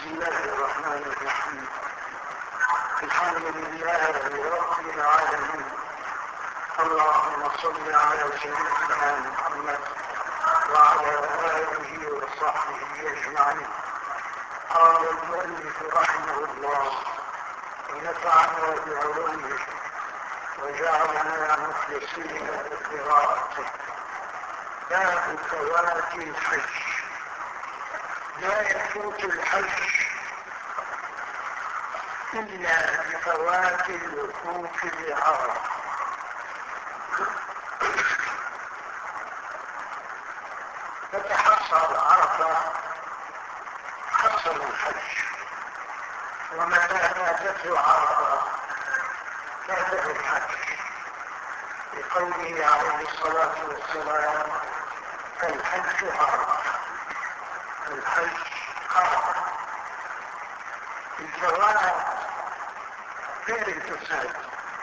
الله الرحمن الرحيم. الحمد لله رب العالمين. اللهم صل على سيدنا محمد وعلى آله وصحبه أجمعين. قال المؤلف رحمه الله ونفعنا بعلومه وجعلنا مخلصين بقراءته. باب فوات الحج. لا يفوت الحج إلا بفوات الوقوف بعرفة. فتحصل عرفة حصل الحج، ومتى فاتته عرفة فاته الحج، لقوله عليه الصلاة والسلام: الحج عرفة. الحج عرفة. الجواب غير الفساد،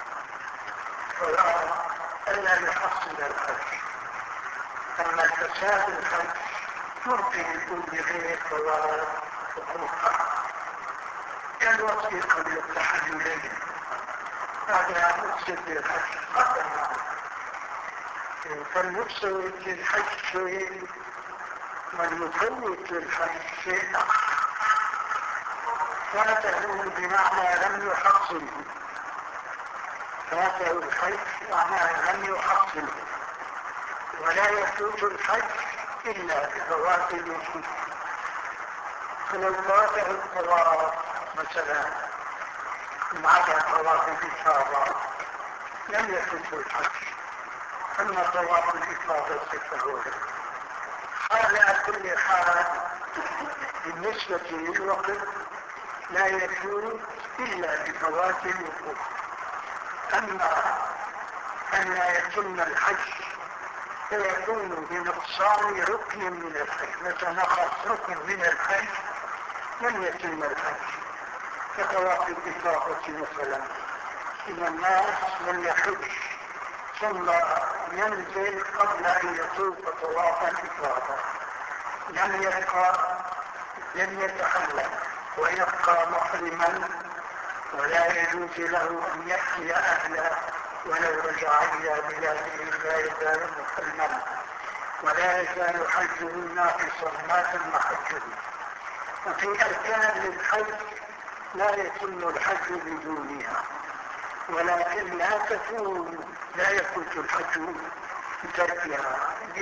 فلا ألا يحصل الحج. أما الفساد الحج ممكن يكون بغير ثواب حقوقها كالوقت قبل التحللين، هذا مفسد للحج قدما. فالمفسد للحج شيء والمفوت للحج شيء آخر. فاته بمعنى لم يحصله، فاته الحج معناه لم يحصله، ولا يفوت الحج إلا بفوات الوقوف. فلو فاته الطواف مثلا مع طواف الإفاضة لم يفوت الحج، أما طواف الإفاضة فهو على كل حال بالنسبة للوقت لا يفوت إلا بفوات الوقوف. أما أن لا يتم الحج فيكون بنقصان ركن من الحج، نتنقص ركن من الحج لم يتم الحج، كطواف الإفاضة مثلا. إن الناس لم يحج ثم ينزل قبل أن يطوف طواف الإفاضة، لم يتحلل ويبقى محرما، ولا يجوز له أن يحيي أهله ولو رجع إلى بلاده لا يزال محرما، ولا يزال حجه ناقصا ما تم حجه. وفي أركان للحج لا يتم الحج بدونها، ولكن لا يفوت الحج بتركها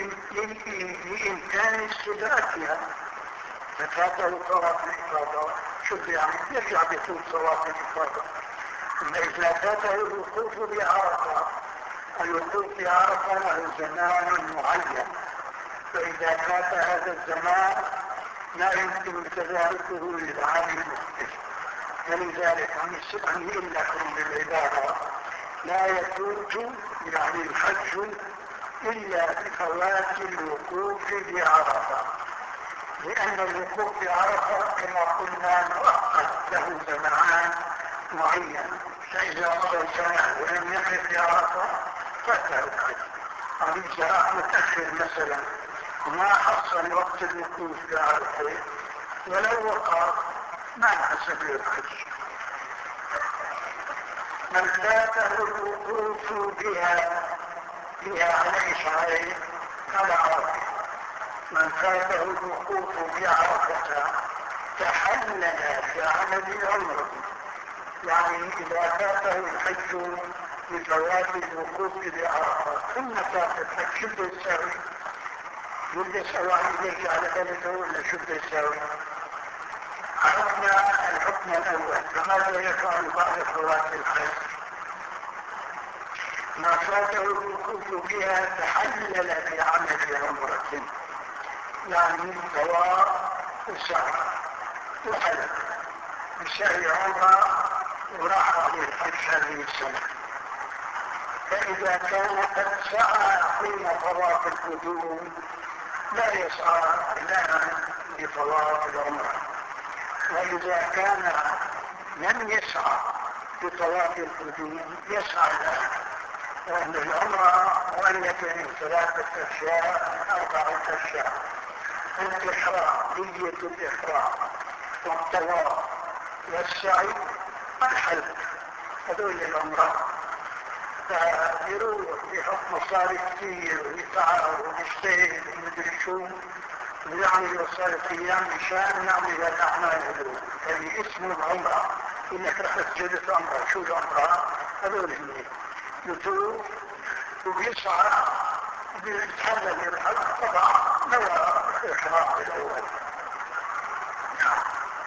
لإمكان استدراكها. ففاته طواف الإفاضة شوف يعني يرجع بطول طواف الإفاضة. أما إذا فاته الوقوف بعرفة، الوقوف بعرفة له زمان معين، فإذا فات هذا الزمان لا يمكن تداركه للعام المقبل. فلذلك عن لكم بالعبارة لا يفوت يعني الحج إلا بفوات الوقوف بعرفة، لأن الوقوف بعرفة كما قلنا مؤقت له زمان معين. فإذا مضى سنة ولم يقف بعرفة فاته الحج. أو إذا متأخر مثلا ما حصل وقت الوقوف بعرفة ولو وقع ما حسب الحج. من فاته الوقوف بها عليه عليه على عرفة. من فاته الوقوف بعرفة تحلل بعمل عمره، يعني إذا فاته الحج بفوات الوقوف بعرفة ثم فات الحج شو بده يساوي؟ يلبس أواعي يرجع على بلده ولا شو بده يساوي؟ عرفنا الحكم الأول، فماذا يفعل بعد فوات الحج؟ ما فاته الوقوف بها تحلل بعمل عمرة، يعني طواف وسعي وحلق بسعي عمرة وراح عليه الحج هذه السنة. فإذا كان قد سعى حين طواف القدوم لا يسعى إلا لطواف العمرة، وإذا كان لم يسعى بطواف القدوم يسعى لها، وأن العمرة مؤلفة من 3 أشياء 4 أشياء: الإحرام، نية الإحرام، والطواف والسعي والحلق، هذول العمرة. فيروح بحط مصاري كثير ويتعب ويجتهد ومدري شو ويعمل وصارت ايام مشان نعمل الاعمال هذول، يعني اسمه العمرة. انك رحت جلس عمرة. شو العمرة؟ هذول اللي يطوف وبيسعى وبيتحلل بالحلق، طبعا نوى الاحرام الاول. نعم.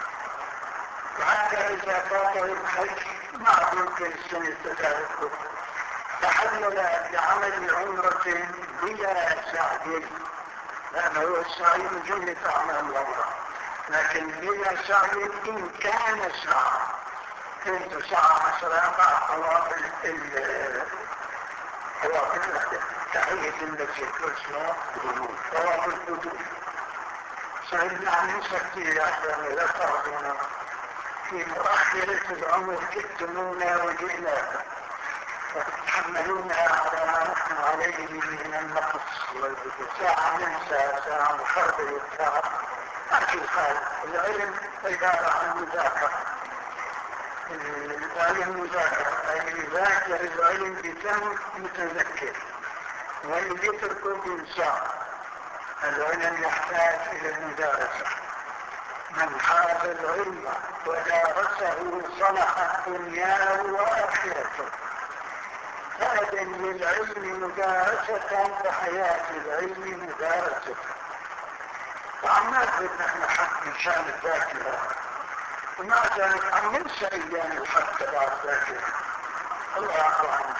وحتى اذا فاته الحج ما يمكن السنة تتابعه، تحلل بعمل عمرة بلا سعي، لأنه هو السعي من جملة أعمال العمرة، لكن بلا سعي إن كان سعى. كنت سعى مثلا مع طواف تحية المسجد واسمه طواف القدوم. سيدنا موسى كثير أحيانا لا تعرفون في مؤخرة العمر جئتمونا وجئنا وتحملون على ما نحن عليه من النقص، ساعة ننسى ساعة نحرر ساعة أكل خال. العلم عبارة عن مذاكرة. العلم مذاكرة، أي يذاكر العلم بفهم متذكر، واللي يتركه بإنسان. العلم يحتاج إلى المدارسة. من حاز العلم ودارسه صلح دنياه وآخرته. هذا للعلم مدارسة وحياة العلم مدارسة. وعما قلنا نحن حق إنشان الذاكرة، ومع ذلك عم ننسى أيام الحق تبع الذاكرة. الله أعلم.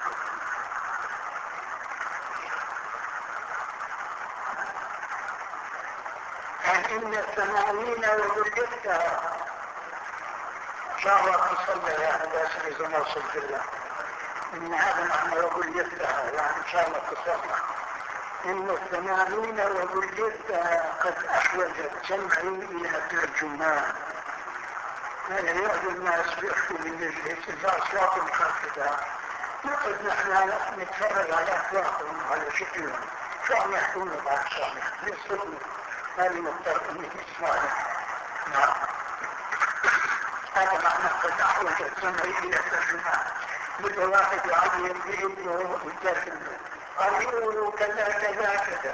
إن الثمانين وبرجتها إن شاء الله تصلي يعني بس إذا ما وصلت الله. إن هذا معنى وبرجتها يعني إن شاء الله تصلي. إن الثمانين وبرجتها قد أحوجت سمعي إلى ترجمان. هذا يعد الناس بيحكوا من الجيش إذا أصوات مخففة. نقد نحن نتفرج على أخلاقهم على شكلهم، شو عم يحكون بعد شامل يصدقوا. هذه مضطر أن يسمعنا. نعم. هذا معنى قد أحوجت سمعي إلى ترجمان. مثل واحد يعلم بإنه الترجمة قال يقولوا كذا كذا كذا.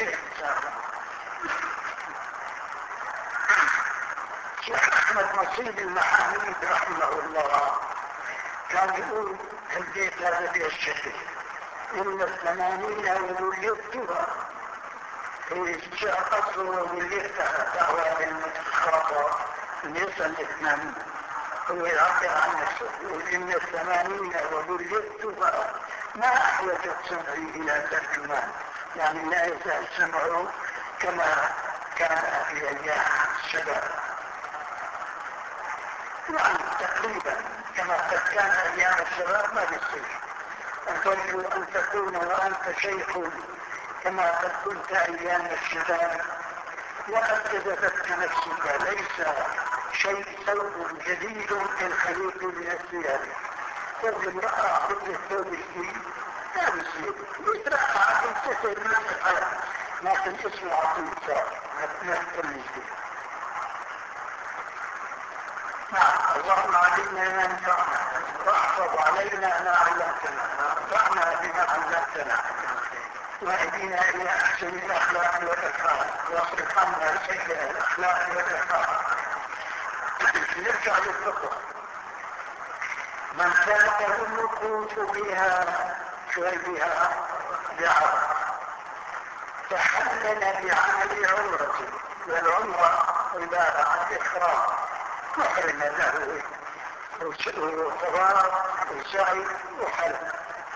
شيخ أحمد نصيب المحاميد رحمه الله كان يقول البيت هذا بيشتكي إن الثمانين وليتها في قصر وليتها دعوة المتخاطة ليس الاثنان. هو يعبر عن نفسه يقول إن الثمانين وليتها ما أحوجت سمعي إلى ترجمان، يعني لا يزال سمعه كما كان في أيام الشباب، يعني تقريبا كما قد كان أيام الشباب. ما بيصير أترجو أن تكون وأنت شيخ كما قد كنت أيام الشباب، وقد جذبتك نفسك. ليس شيء ثوب جديد كالخليق من الثياب. ثوب امرأة عبد الثوب الجديد لا بيصير يترقى عبد الثوب ما تفعل، لكن اسمه عبد الثوب ما تفعل. اللهم علمنا ما ينفعنا واحفظ علينا ما علمتنا وانفعنا بما علمتنا واهدنا الى احسن الاخلاق والافعال واصرف عنا سيئ الاخلاق والافعال. نرجع للفقه. من فاته الوقوف بها شوي بها بعرض تحلل بعمل عمرة، والعمرة عبارة عن إحرام محرم له وطواف وسعي وحلق،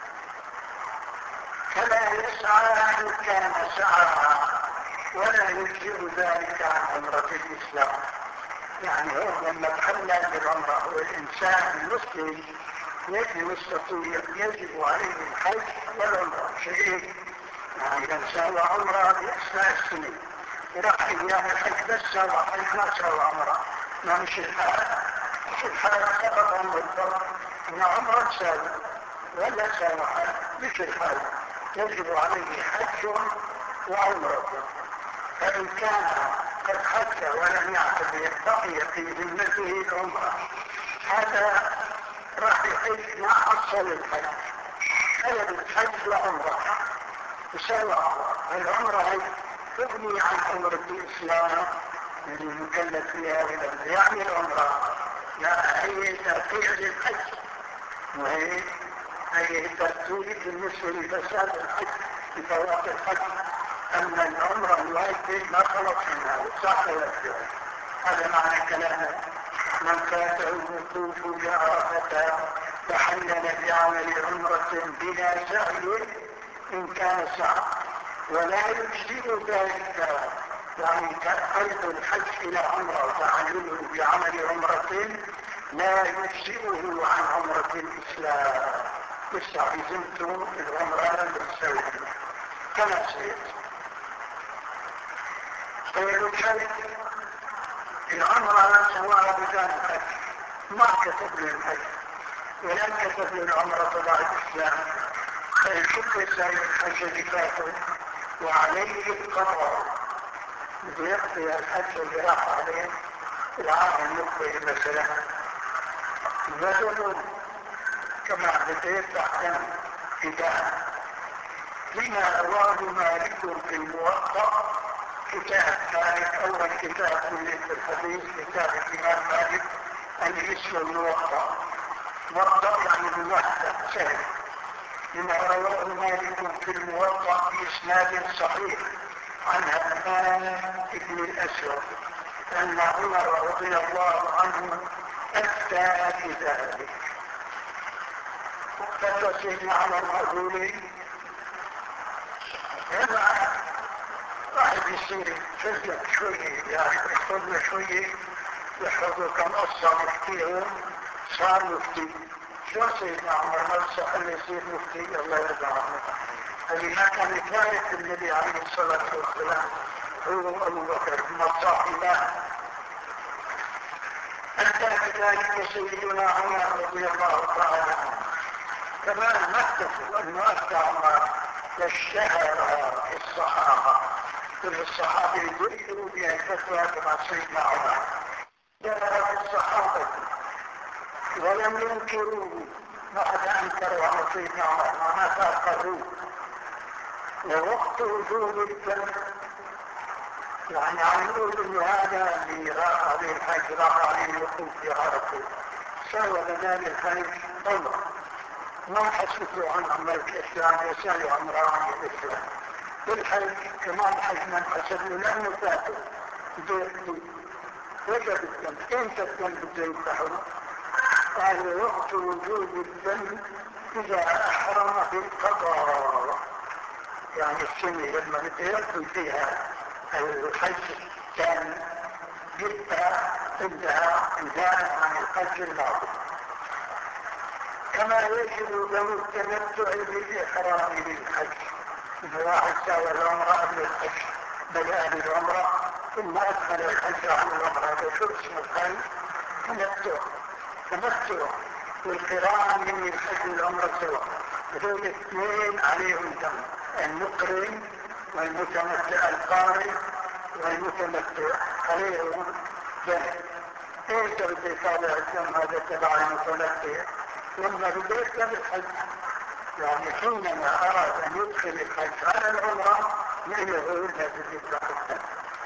فلا يسعى إن كان سعى ولا يجزئ ذلك عن عمرة الإسلام. يعني هو لما تحلل بالعمرة والإنسان المسلم يستطيع يجب عليه الحج والعمرة شيء. يعني إذا سوى عمرة بأثناء السنين راح أيام الحج بس سوى حج ما سوى عمرة، ما مش الحال. مش الحال سقط عن الضرر إن عمرة سوى ولا سوى حج، مش الحال. يجب عليه حج وعمرة. فإن كان قد حج ولم يعتمر بقي في ذمته العمرة، هذا راح يحج ما حصل الحج، خلد الحج وعمرة يساوي العمرة هي تغني عن عمرة الإسلام المكلف فيها ولم يعمل عمرة، لا هي ترفيع للحج وهي ترتيب بالنسبة لفساد الحج لفوات الحج. أما العمرة الواجبة ما خلص منها وصح ويسير. هذا معنى كلامه: من فاته الوقوف بعرفة تحلل بعمل عمرة بلا سعي إن كان سعى، ولا يجزئ ذلك، يعني قلب الحج إلى عمرة وتحلله بعمل عمرة لا يجزئه عن عمرة الإسلام. بالسعي زمت العمرة بالسعي كما سيد. غير الحج العمرة سواء بدان الحج ما كتب للحج ولم كتب للعمرة بعد الإسلام، فيشك سعي الحج بفاته وعليه القضاء، بيقضي الحج اللي راح عليه العام المقبل مثلا بدل كما بديت تحكم كتاب لما رواه مالك في الموطأ، كتاب مالك أول كتاب في الحديث كتاب الإمام مالك اللي اسمه الموطأ. موطأ يعني بمحتى سهل. لما رواه مالك في الموطأ بإسناد صحيح عن همام بن الأسود أن عمر رضي الله عنه أفتى بذلك. فتسمع على الرجل هذا واحد يصير فزلك شوية، يعني يحفظنا شوية، يحفظوا كم قصة مفتيهم صار مفتي. شو سيدنا عمر نفسه اللي يصير مفتي؟ الله يرضى عنه. اللي ما كان يتعرف النبي عليه الصلاة والسلام هو أبو بكر ثم صاحبه. أتى بذلك سيدنا عمر رضي الله تعالى عنه، كما نكتب أن أتى عمر واشتهر في الصحابة، كل الصحابة يدركوا بأن فتوى مع سيدنا عمر، جاء في الصحابة ولم ينكروا بعد أن كروا على سيدنا عمر وما تأخروا. ووقت وجود الدم يعني عنقول إنه هذا اللي راح عليه الحج راح عليه الوقوف في عرفه سوى بدال الحج عمر، ما حسبوا عن عمر الإسلام يسألوا عمران الإسلام بالحج كمان حج من حسبوا لأنه فاتوا وجد الدم. إمتى الدم بده يفتحوا؟ قال وقت وجود الدم إذا أحرم بالقضاء، يعني السنة لما بده يقضي فيها الحج كان جدا انتهاء عن الحج الماضي. كما يجب دم التمتع بالإحرام للحج، إذا واحد ساوى العمرة قبل الحج بدأ بالعمرة ثم أدخل الحج عن العمرة، هذا شو اسمه الحج؟ تمتع والقران من الحج والعمرة سوا، هذول اثنين عليهم دم، المقرن والمتمتع القارن والمتمتع عليهم دم. ايش بده يطالع الدم هذا تبع المتمتع؟ لما بده يركب الحج، يعني حينما اراد ان يدخل الحج على العمرة يقول لازم يطلع الدم.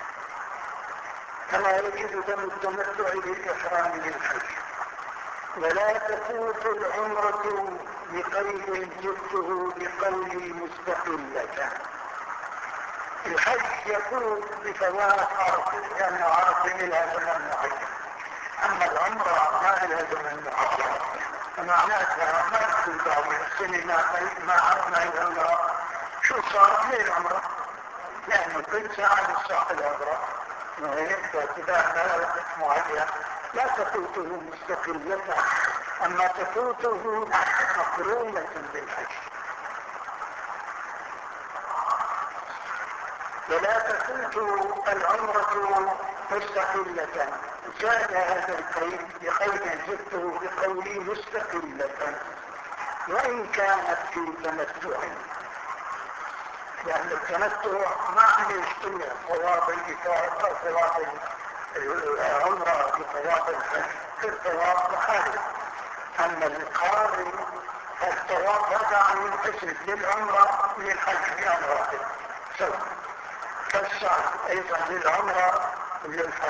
كما يجب دم التمتع بالاحرام للحج. ولا تفوت العمرة بقيد جبته بقولي مستقلة. الحج يكون بفوات عرفه لأن عرفه إلى زمن معين، أما العمرة ما إلى زمن معين، فمعناتها ما تكون بعض السنة ما عرفنا العمرة شو صار من العمرة، لأنه كل ساعة للصاحب العمرة وهيك تبعنا وقت معين لا تفوته مستقلة، أما تفوته مقرونة بالحج. ولا تفوت العمرة مستقلة، زاد هذا القيد بقيد زدته بقولي مستقلة وإن كانت في تمتع. لأن التمتع ما عنده يشتمل ثواب الإفاضة أو ثواب العمرة بثواب الحج، الثواب مخالف. أما القارن فالثواب هذا ينحسب للعمرة وللحج بأن واحد سواء، كالسعي أيضا للعمرة وللحج.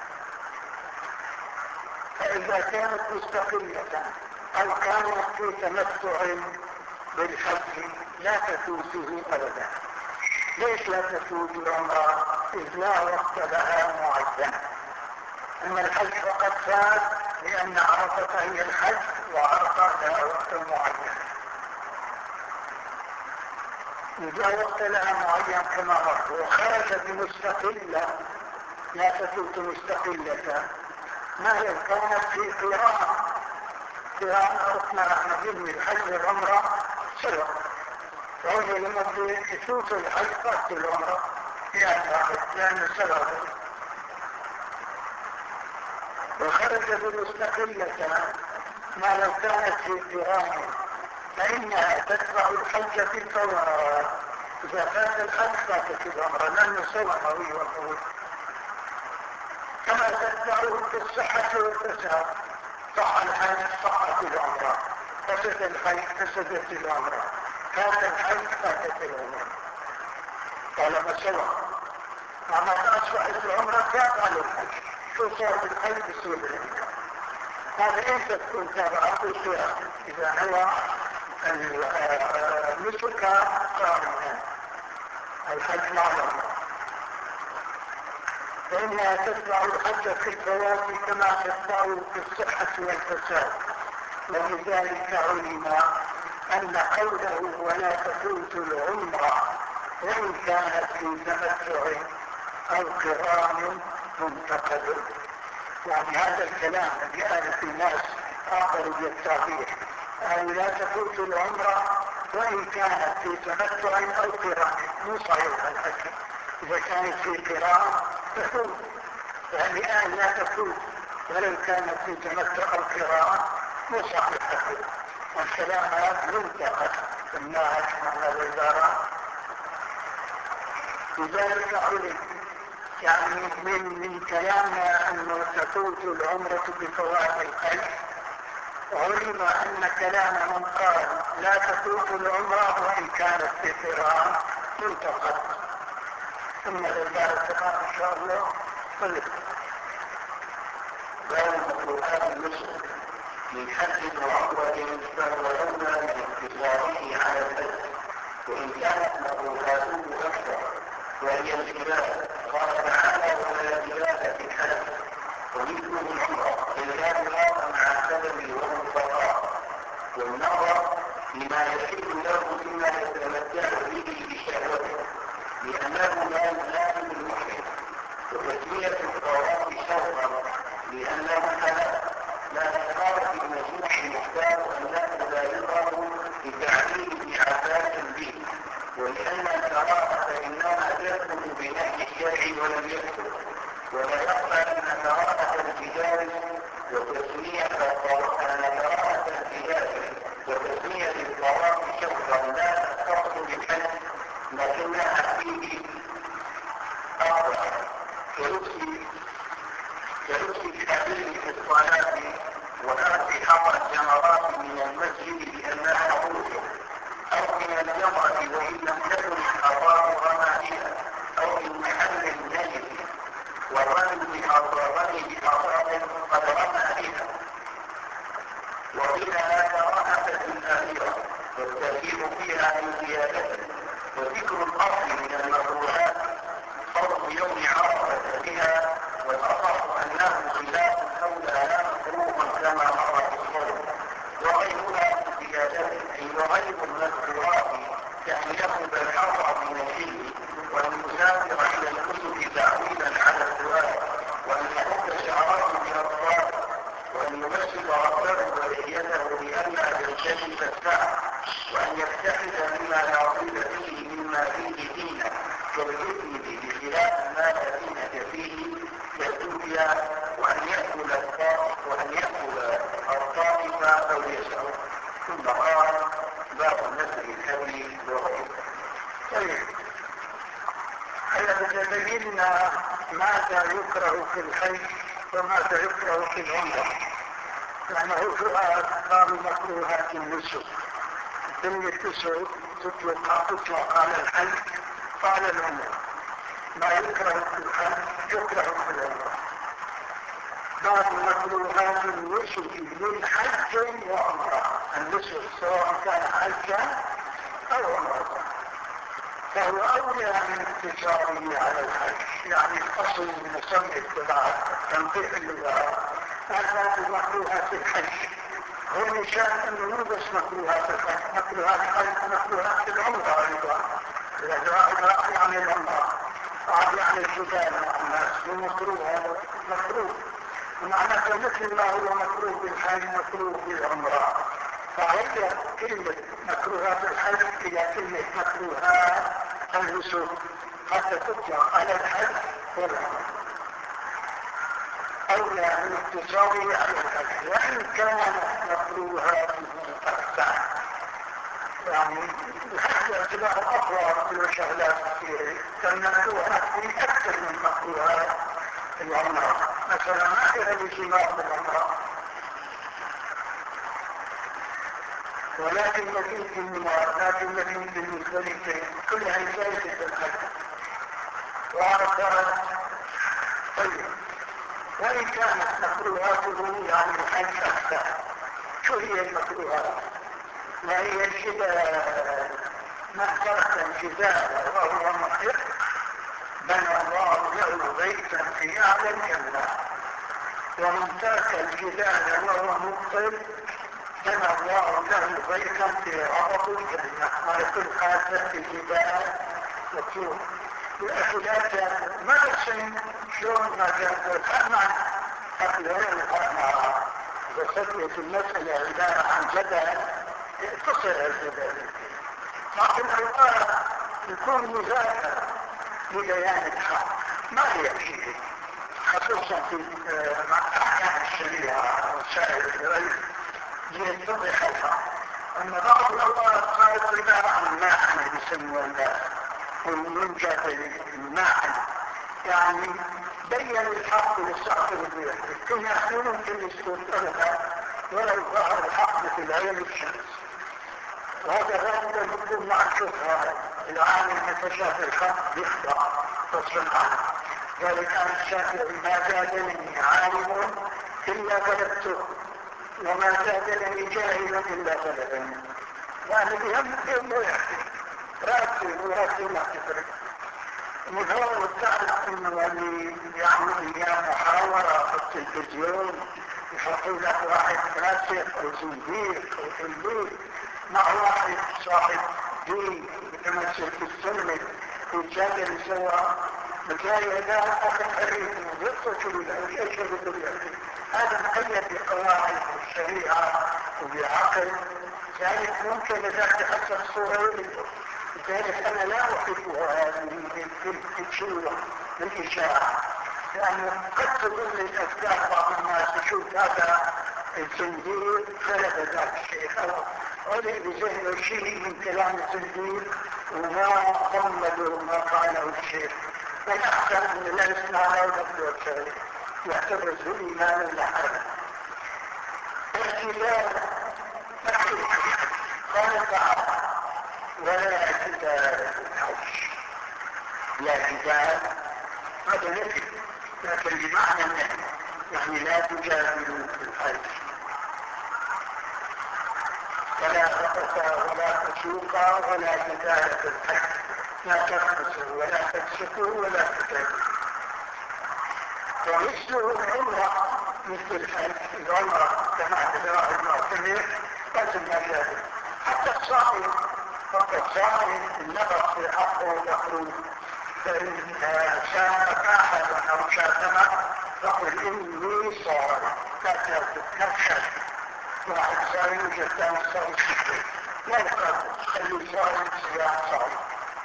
فإذا كانت مستقلة أو كانت في تمتع بالحج لا تفوته أبدا. ليش لا تفوت العمرة؟ إذ لا وقت لها معين. أما الحج فقد فات لأن عرفة هي الحج وعرفة لها وقت معين. إذا وقت لها معين كما وقت وخرج بمستقلة لا تفوت مستقلة. ما هي كانت في قراءة ركن من الحج والعمرة سواء، وهو لما يفوت الحج فات العمرة يعني واحد لأن سبب. وخرج بمستقلة ما لو كانت في قراءة فإنها تتبع الحج في الفوات. إذا فات الحج فاتت العمرة لأنه سوى قوي وقوي، كما تتبعه في الصحة والفساد. صح الحج صحت العمرة، فسد الحج فسدت العمرة، فات الحج فاتت العمرة. طالما سوى أما أصبحت العمرة تابعة للحج، شو صار بالحج بصير بالعمرة. هذا إيش تكون تابعة بالصيغة إذا هو النسك قارنا الحج مع العمرة، فإنها تتبع الحج في الفوات كما تتبع في الصحة والفساد. ولذلك علم أن قوله ولا تفوت العمرة وإن كانت في تمتع أو قران منتقد. يعني هذا الكلام الذي قال في الناس آخر بالتعبير أي لا تفوت العمرة وإن كانت في تمتع أو قران، مو صحيح الحج. إذا كانت في قران تفوت، يعني لا تفوت ولو كانت في تمتع أو قران مو صحيح الحج. والكلام هذا منتقد في الناس معنى الوزارة. لذلك علم يعني من كلامنا أنه تفوت العمرة بفوات الحج، علم أن كلام من قال لا تفوت العمرة وإن كانت في قراءة منتقد. ثم لذلك إن شاء الله قلت باب مكروهات المسلم من حج وعمرة فهو أولى من اقتصاره على الحج، وإن كانت مكروهاته أكثر وهي الجهاد. قال تعالى ولا جهاد في الحج ومثله العمرة إلا مع السبب والمفرط والنظر لما يحل له فيما يتمتع به بشهوته لأنه لا يلازم المحرم، وتسمية الطواف شرطا لأنه لا يقال في المجموع المختار أن لا تبالغه بتعليل ابن عباس به، ولأن القراءة إنما تدخل بنهي الشرع ولم يكتب، ولا يخفى أن قراءة الجدال وتسمية الطواف شرطا لا تختص بالحج لكنها فيه أقوى كرسي الحديث في الصلاة وأخذ حق الجمرات من المسجد لأنها عروض، أو من الجمرة وإن لم تكن الحرام رمائها، أو من محل النجس والرمي بحصاد قد رمى بها. وإلى لا كراهة في الآخرة والتأثير فيها من زيادته. وذكر الأصل من المكروهات فرض يوم عرفة بها، والأصح أنه خلاف الأولى لا مكروها كما مر في الصوم، وغيرها من زيادته أي وغير المذكورات كأن يخرج الحر من الحل وأن يسافر إلى الكتب تعويلا على السؤال، وأن يحط شعره من الطواف، وأن يمسك رأسه ولحيته لئلا يلتزم الساعة، وأن يبتعد مما لا طيب فيه مما فيه دينه كالإثم بخلاف ما لا دينة فيه كالدنيا، وأن يأكل الطائف أو يشعر. ثم قال باب نسل الهدي وغيره. طيب ماذا يكره في الحج وماذا يكره في العمرة. لأنه سؤال باب مكروهات النسك، ثم النسك تطلق على الحج وعلى العمرة. ما يكره في الحج يكره في العمرة. باب مكروهات النسك من حج وعمرة. النسك سواء كان حجا أو عمرة فهو أولى من اقتصاره على الحج. يعني الأصل من سمع الطباعة تنقيح اللغة أنها مكروهات الحج. هو نشان أنه مو بس مكروهات الحج، مكروهات الحج مكروهات العمرة أيضا. الإجراء يعني العمرة يعني الجدال مع الناس ومكروه مكروه، ومعنى مثل ما هو مكروه بالحج مكروه بالعمرة. فهي كلمة مكروهات الحج إلى كلمة مكروهات النسك حتى تطلق على الحج والعمرة. أولى من اقتصاره على الحج، وإن كانت مكروهاته أكثر. يعني الحج اعتبار أقوى من شغلات كثيرة، فالمكروهات أكثر من مكروهات العمرة. مثلا ما فيها الجماع بالعمرة، ولكن مزيد النار، لكن مزيد المختلفين كلها جائزة في الحج. وعرفت طيب، وإن كانت مكروهاته يعني الحج أكثر. شو هي المكروهات؟ وهي الجدال. من ترك الجدال وهو محق بنى الله له بيتا في أعلى الجنة، ومن ترك الجدال وهو مبطل بنى الله له بيتا في عرض الجنة. على كل حال في الجدال مطلوب. الأخلاق ما بسن شلون ما كانت تفهم أخلاق الأمارة. وصدقت المسألة عبارة عن جدل تصل الجدل، لكن الأوقات يكون مذاكرة لبيان الحق ما يكفي، خصوصا في أحكام الشريعة وسائل الغيب ليتضح الحق. أما بعض الأوقات صارت عبارة عن ماحن يسموها الناس، والمنجد الماحن يعني بين الحق للصحف البيئة. كل يحكمون ممكن يسكن أبدا ولو ظهر الحق في العين الشمس. وهذا غالبا يكون مع الشبهة. العالم متشافى الحق يخطأ غصبا عنه. ذلك كان الشافعي ما زادني عالم إلا غلبته، وما زادني جاهل إلا غلبني. يعني بهم إنه يحكي راسي ما تفرق. وهو تعرف انه اللي يعمل اياه محاورة في التلفزيون يحطوا له واحد فاسق او زنديق او تلميذ مع واحد صاحب دين متمثل في السنة ويتجادل سوا، بتلاقي هذا اخذ حريته ويقصد له ايش يقول له. هذا مقيد بقواعد الشريعة وبعقل، ذلك ممكن لذلك حتى الصورة لذلك أنا لا أحبها بالشيوع بالإشاعة، لأنه قد تظل الأفكار بعض الناس يشوف هذا الزنديق خلق ذاك الشيء علق بذهنه شيء من كلام الزنديق وما ضمنه ما قاله الشيخ، فيحسن أن لا يسمع له نفسه الشيء يعتبر إيمانا لحاله. اختلاف قال تعالى ولا جدال الحج. لا جدال هذا نفي، لكن بمعنى النفي يعني لا تجادلوا في الحج. ولا رفث ولا فسوق ولا جدال في الحج. لا ترفثوا ولا تفسقوا ولا تجادلوا. ومثله العمرة مثل الحج. العمرة كما اعتبرها المعتمر لازم نجادل. حتى الصائم النظر في حقه يقول فإن شاء أحد أو شاتم فقل إني صائم، لا تنفشل. واحد صائم جدا صائم لا يقرب خلي صائم صيام صائم.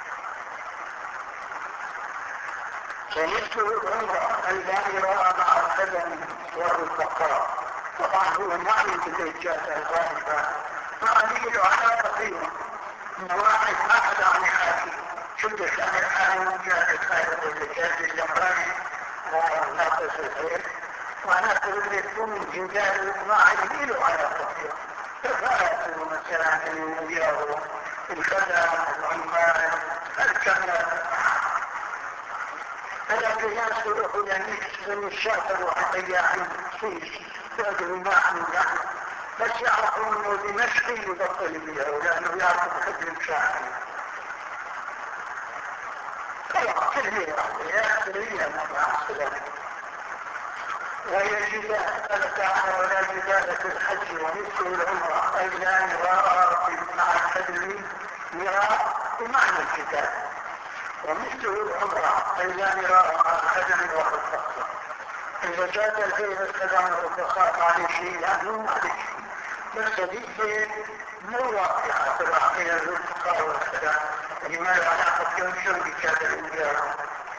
ومثل العمرة الذي رأى مع القدم والبقرة. طبعا هو معنى بالإجازة الغالبة معنى على بقية إن واحد أخذ عن حاكم شد كان الحاكم جاءت خير الرجال الجمراني لا تستطيع معناته اللي يكون الجدال ما يجيله على خطير ففاتوا مثلا اليوم الخدم العمال الكمال فلكن ناس يروحوا من الشاطر وحبياعين فيه يقولوا ما عندنا بس يعرفوا انه دمشقي يبطل بيها لانه يعرف حد الشاعر خلاص كلمة يا سرية مع السلامة ويجب قال تعالى ولا جدال في الحج ومثل العمرة أيضا مراء مع الحج مراء بمعنى الكتاب ومثل العمرة أيضا مراء مع الحج والرفقة إذا جاءت الفيل القدم والرفقاء على شيء لأنه على شيء بس هذه مو واقعة طبعا بين الرفقاء والقدم لماذا علاقة يمشون بكاد الإنجار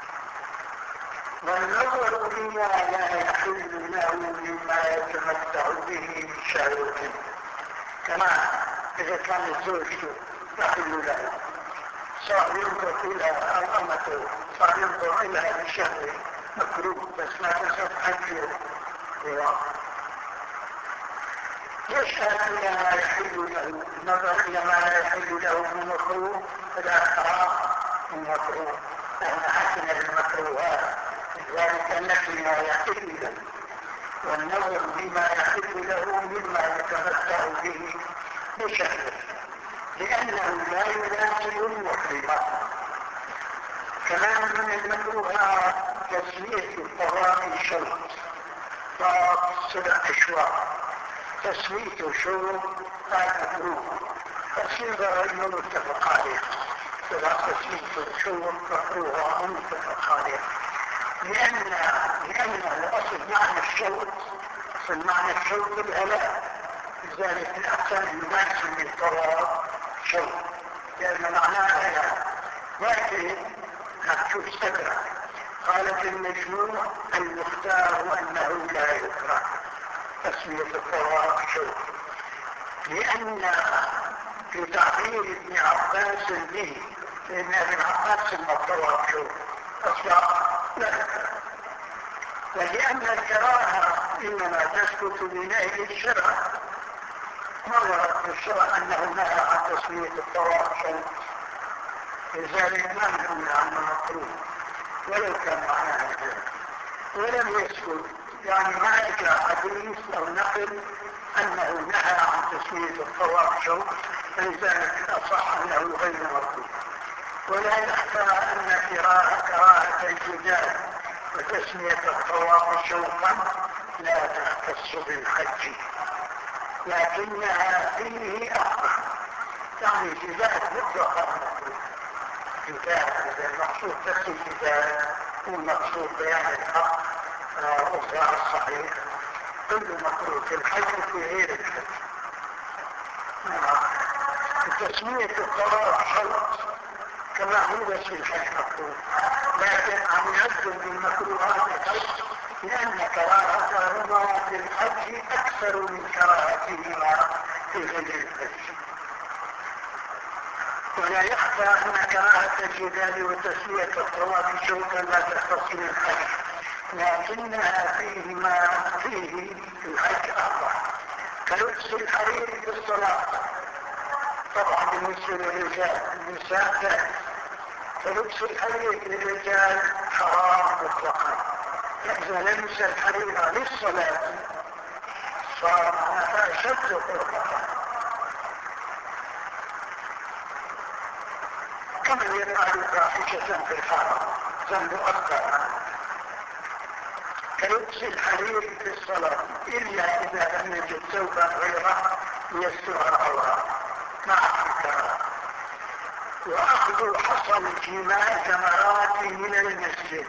والنظر فيما لا يحل له مما يتمتع به من شهوته كما إذا كان زوجته تحل له صار ينظر إلى الأمة صار ينظر إلى بشهوة مكروه بس ما تستحقه يشهد إلى ما يحل له نظر إلى ما لا يحل له من مكروه فلا حرام من مكروه لأن حسن المكروهات ذلك التي لا يحل له والنظر بما يحل له مما يتمتع به بشهوة لأنه لا يناسب المحرمات كمان من المكروهات تسمية الطواف شرط طاف سبع أشواط تسمية شرط مكروه فصيغة انه متفق عليه إذا تسمية شرط مكروه متفق عليه لأنه أصل معنى الشرط أصل معنى الشرط الهلاك لذلك الأحسن يناسب من الطواف شرط لأن معناه هلاك لكن هتشوف سبرة قالت المجموع المختار أنه لا يكره تسمية الطواف شرط لأن في تعبير ابن عباس به لأن ابن عباس ما الطواف شرط أصلا لا يكره ولأن الكراهة إنما تسكت بنهي الشرع ما ورد في الشرع أنه نهى عن تسمية الطواف شرط لذلك ما نقول عنه مكروه ولو كان معناه ذلك ولم يسكت يعني ما جاء حديث أو نقل أنه نهى عن تسمية الطواف شرط فلذلك الأصح أنه غير مكروه ولا يخفى أن كراهة الجدال وتسمية الطواف شرطا لا تختص بالحج لكنها فيه أقوى يعني جدال مطلقا مكروه جدال المقصود بس الجدال والمقصود بيان الحق وإظهار الصحيح كل مكروه في الحج وفي غير الحج تسمية الطواف شرط كما هو في الحج مكروه لكن عم يبدو من مكروهات الحج لأن كراهتهما في الحج أكثر من كراهتهما في غير الحج ولا يخفى أن كراهة الجدال وتسمية الطواف شرطا لا تختص بالحج لكنها فيه في الحج أقوى كلبس الحرير في الصلاة طبعا بالنسبة للرجال النساء ذلك فلبس الحرير للرجال حرام مطلقا إذا لبس الحرير للصلاة صار معناها أشد حرمة كما يفعل فاحشة في الحرم ذنب أكبر كلبس الحرير في الصلاة إلا إذا لم يجد ثوبا غيره يستر العورة مع الكراهة وأخذ حصى الجماع جمرات من المسجد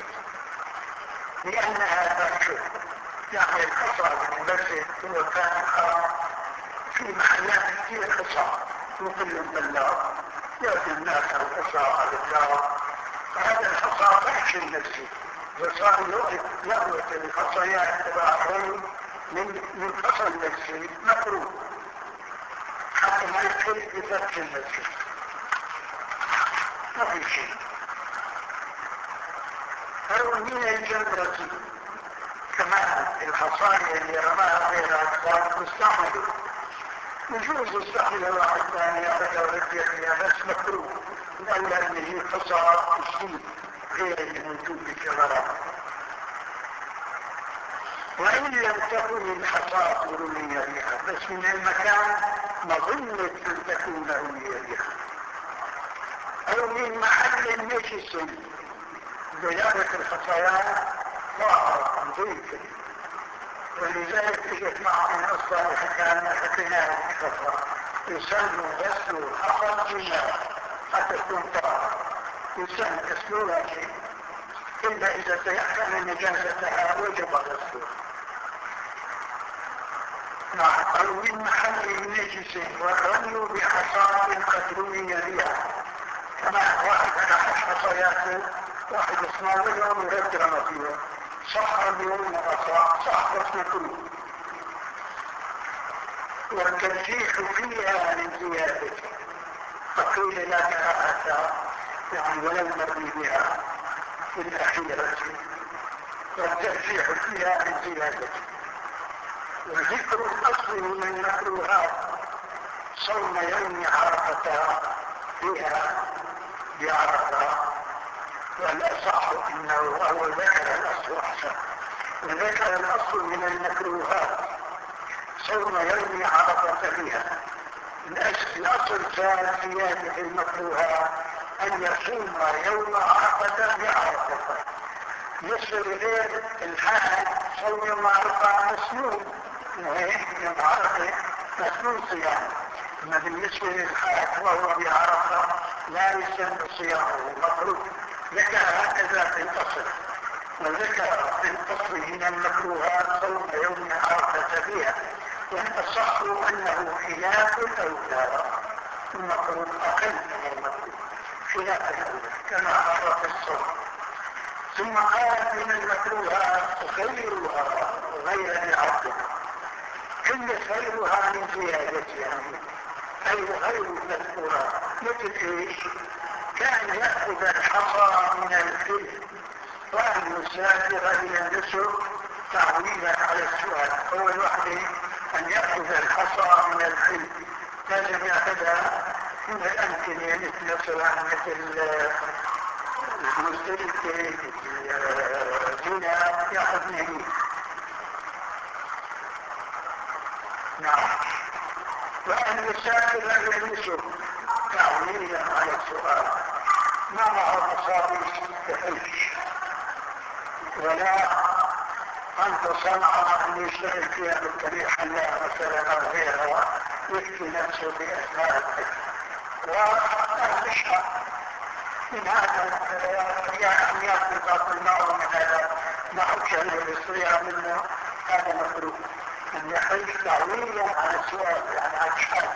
لأنها تكشف يعني الحصى من المسجد هو كان حرام في محلات كثير حصى وكل البلاغ يأتي الناس الحصى على الدار هذا الحصى تحشي المسجد وصار يأوت الحصيات تبعهم من حصى المسجد مكروه حتى ما يدخل بفتح المسجد ما في شيء أو من الجمرة كما الحصانة اللي رماها غير أطفال مستعمل يجوز يستعمل واحد ثاني ياخذها ويرجع فيها بس مكروه لأن أن يجيب حصى جديد غير اللي موجود بالجمرات. وإن لم تكن الحصاة رمي بها بس من المكان مظنة أن تكون رمي بها أو من محل نجس بلغة الخطايا ظاهرة نظيفة، ولذلك تجد معهم أصلا حكانا حكيناها بكثرة يسن غسل حصل جنة حتى تكون طاهرة، يسن غسلها شيء إلا إذا تيقن نجاستها وجب غسلها. أو من محل نجس والرمي بحصاة قد رمي بها، كما واحد أنا حصياته واحد اسمه اليوم يرد رمضيه صح اليوم صح بس مكروه، والترجيح فيها من زيادة فقيل لا كراهة يعني ولو مرمي بها في الأخيرة، والترجيح فيها من زيادة. وذكر الأصل من المكروهات صوم يوم عرفة فيها بعرفة، والأصح إنه هو ذكر الأصل أحسن، وذكر الأصل من المكروهات صوم يوم عرفة فيها. الأصل كان في هذه المكروهات أن يصوم يوم عرفة بعرفة، يصل غير الحال صوم يوم عرفة مسنون، يوم عرفة مسنون صيام، أما بالنسبة للحال وهو بعرفة لا يسن صيامه مكروه. ذكر هكذا في الأصل، وذكر في الأصل من المكروهات صوم يوم عرفة فيها، والأصح أنه خلاف الأولى، المكروه أقل من المكروه خلاف الأولى كما عرف الصوم. ثم قال من المكروهات غيرها غير العبد، كل غيرها من زيادتها أي غير المذكورة، مثل إيش؟ كان يأخذ الحصى من الفيل وأن يسافر إلى النسر تعويلا على السؤال. أول واحدة أن يأخذ الحصى من الفيل لازم يأخذها من الأمثلة مثلا مثل المزدلفة الزنا يأخذ منه. نعم. وأن يسافر إلى النسر تعويلا على السؤال، ما معه مصاريف تحج ولا أنت صنعة أن يشتغل فيها بالطريق حلاها مثلا أو غيرها يكفي نفسه بأثناء الحج وأهلشها من هذا يعني يأخذ ذات الماء من هذا ما حجة يصير منه، هذا مكروه أن يحج تعويلا على السؤال يعني عن شهادة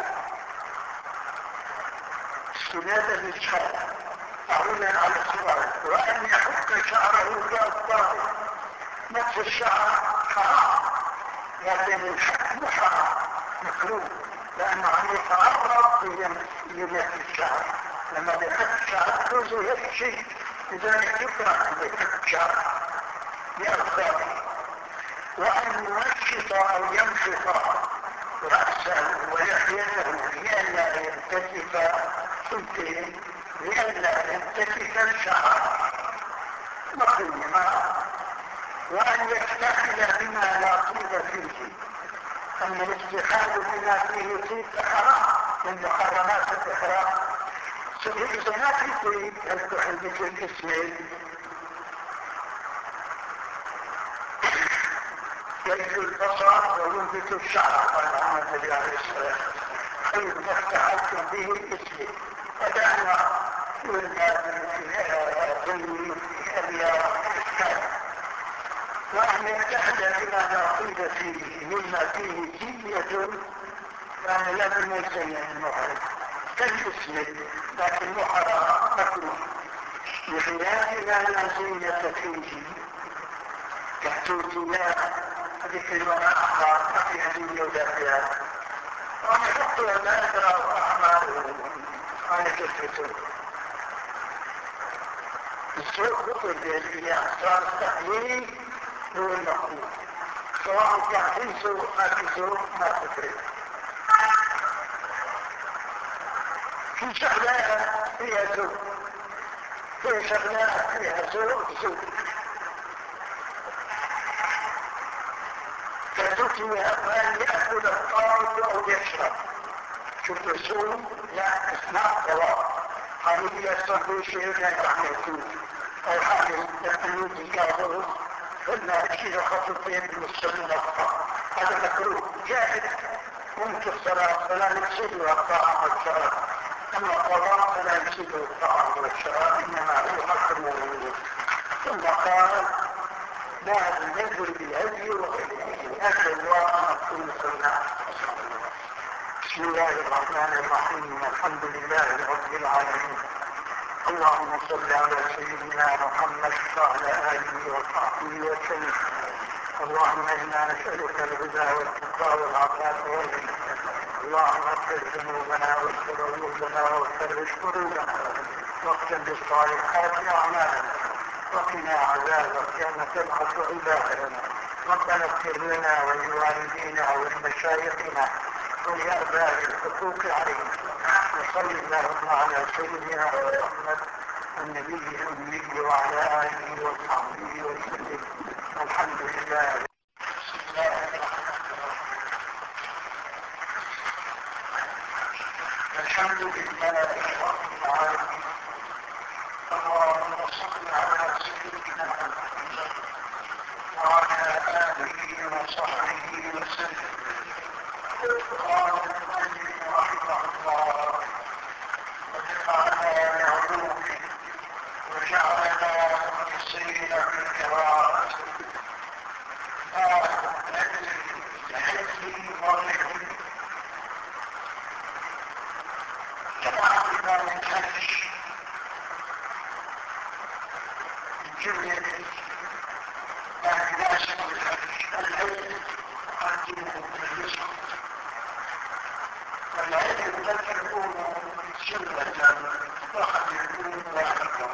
استنادا للشهادة تعويلا على السؤال. وأن يحك شعره بأطفاله، نفس الشعر حرام لكن الحك مو حرام مكروه، لأنه عم يتعرض لنفس الشعر، لما بيحك الشعر يجوز هيك شيء لذلك يكره أن يحك شعر بأطفاله. وأن ينشط أو ينشط رأسه ولحيته لئلا ينتكف سلطه، لئلا ينتكف الشعر مكروه. وأن يستحل بما لا طيب فيه، أن الاستحال بما فيه طيب حرام من محرمات الإحرام. إذا ما في طيب الكحل مثل الإسماعيل يجري البصر وينبت الشعر، قال محمد عليه الصلاة خير ما استحلتم به الإسماعيل، ودعنا ظلمي في أبيار الإسكان. وأن يستحل بما لا طيب فيه مما فيه زينة، يعني لازم يزين المحرم كالإسماعيل لكن محرم مكروه بخلاف ما لا زينة فيه كالتوتيات ذكر وما أحمر في هذه ودافعها، وأن يحطوا الأسرى وأحمر على كفتهم السوق اللي صار التقليد هو المقبول، سواء كان في سوق ما في سوق ما تفرق. في شغلات فيها سوق، في شغلات فيها سوق فتكفي أن يأكل الطاول أو يشرب. شوف السوق لا إثناء سواء حالي يستطيع شيء لا يعمل أو حالي يأكل يجاوز فلا شيء خططين بالسنة هذا مكروه جاهد ممكن الصلاة فلا يفسدها الطعام والشراب، أما القضاء فلا يفسده الطعام والشراب إنما هو حق المؤمنين. ثم قال لا نذر بالهدي وغيره أكل الله مكتوب سنة. بسم الله الرحمن الرحيم الحمد لله رب العالمين اللهم صل على سيدنا محمد وعلى آله وصحبه وسلم. اللهم إنا نسألك الهدى والتقى والعفاف والغنى. اللهم اغفر ذنوبنا واغفر عيوبنا وفرج قلوبنا واختم بالصالحات أعمالنا وقنا عذابك يوم تبعث عبادنا. ربنا اغفر لنا ولوالدينا ولمشايخنا ولأبناء الحقوق علينا. وصل اللهم على سيدنا محمد النبي الأمي وعلى آله وصحبه وسلم. الحمد لله. الحمد لله رب العالمين. اللهم صل على سيدنا محمد وعلى آله وصحبه وسلم. قال المؤلف رحمه الله ونفعنا بعلومه وجعلنا مخلصين بالقراءة. الهدي والهدي طبعا الإمام الحج الجملة ما يناسب الحج الهدي قدمه بالرزق والهدي قد يكون سنة وقد يكون واجبا.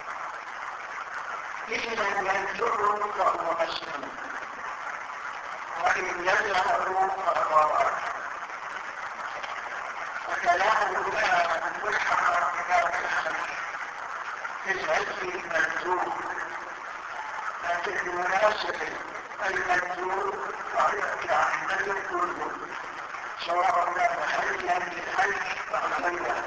إذا لم يجر فهو مسلم وإن يجهر فهو واجب. وكلامه كان ملحقا بباب الحج الهدي مندوب، لكن بمناسبة المندوب يعني من يكون سواء كان حجا للحج أو غيره.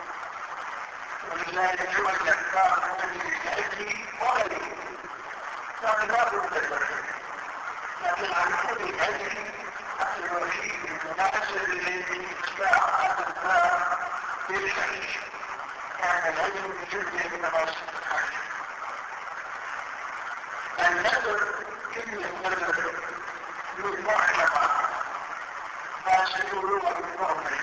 ولذلك هو الذكار من الهدي وغيره لكن لا بد له. لكن عن كل الهدي الوحيد المناسب لإتباع هذا الباب للحج كان الهدي بجزء من مناسب الحج. النذر كل النذر للمعجمة ناس يقولون بالمؤمن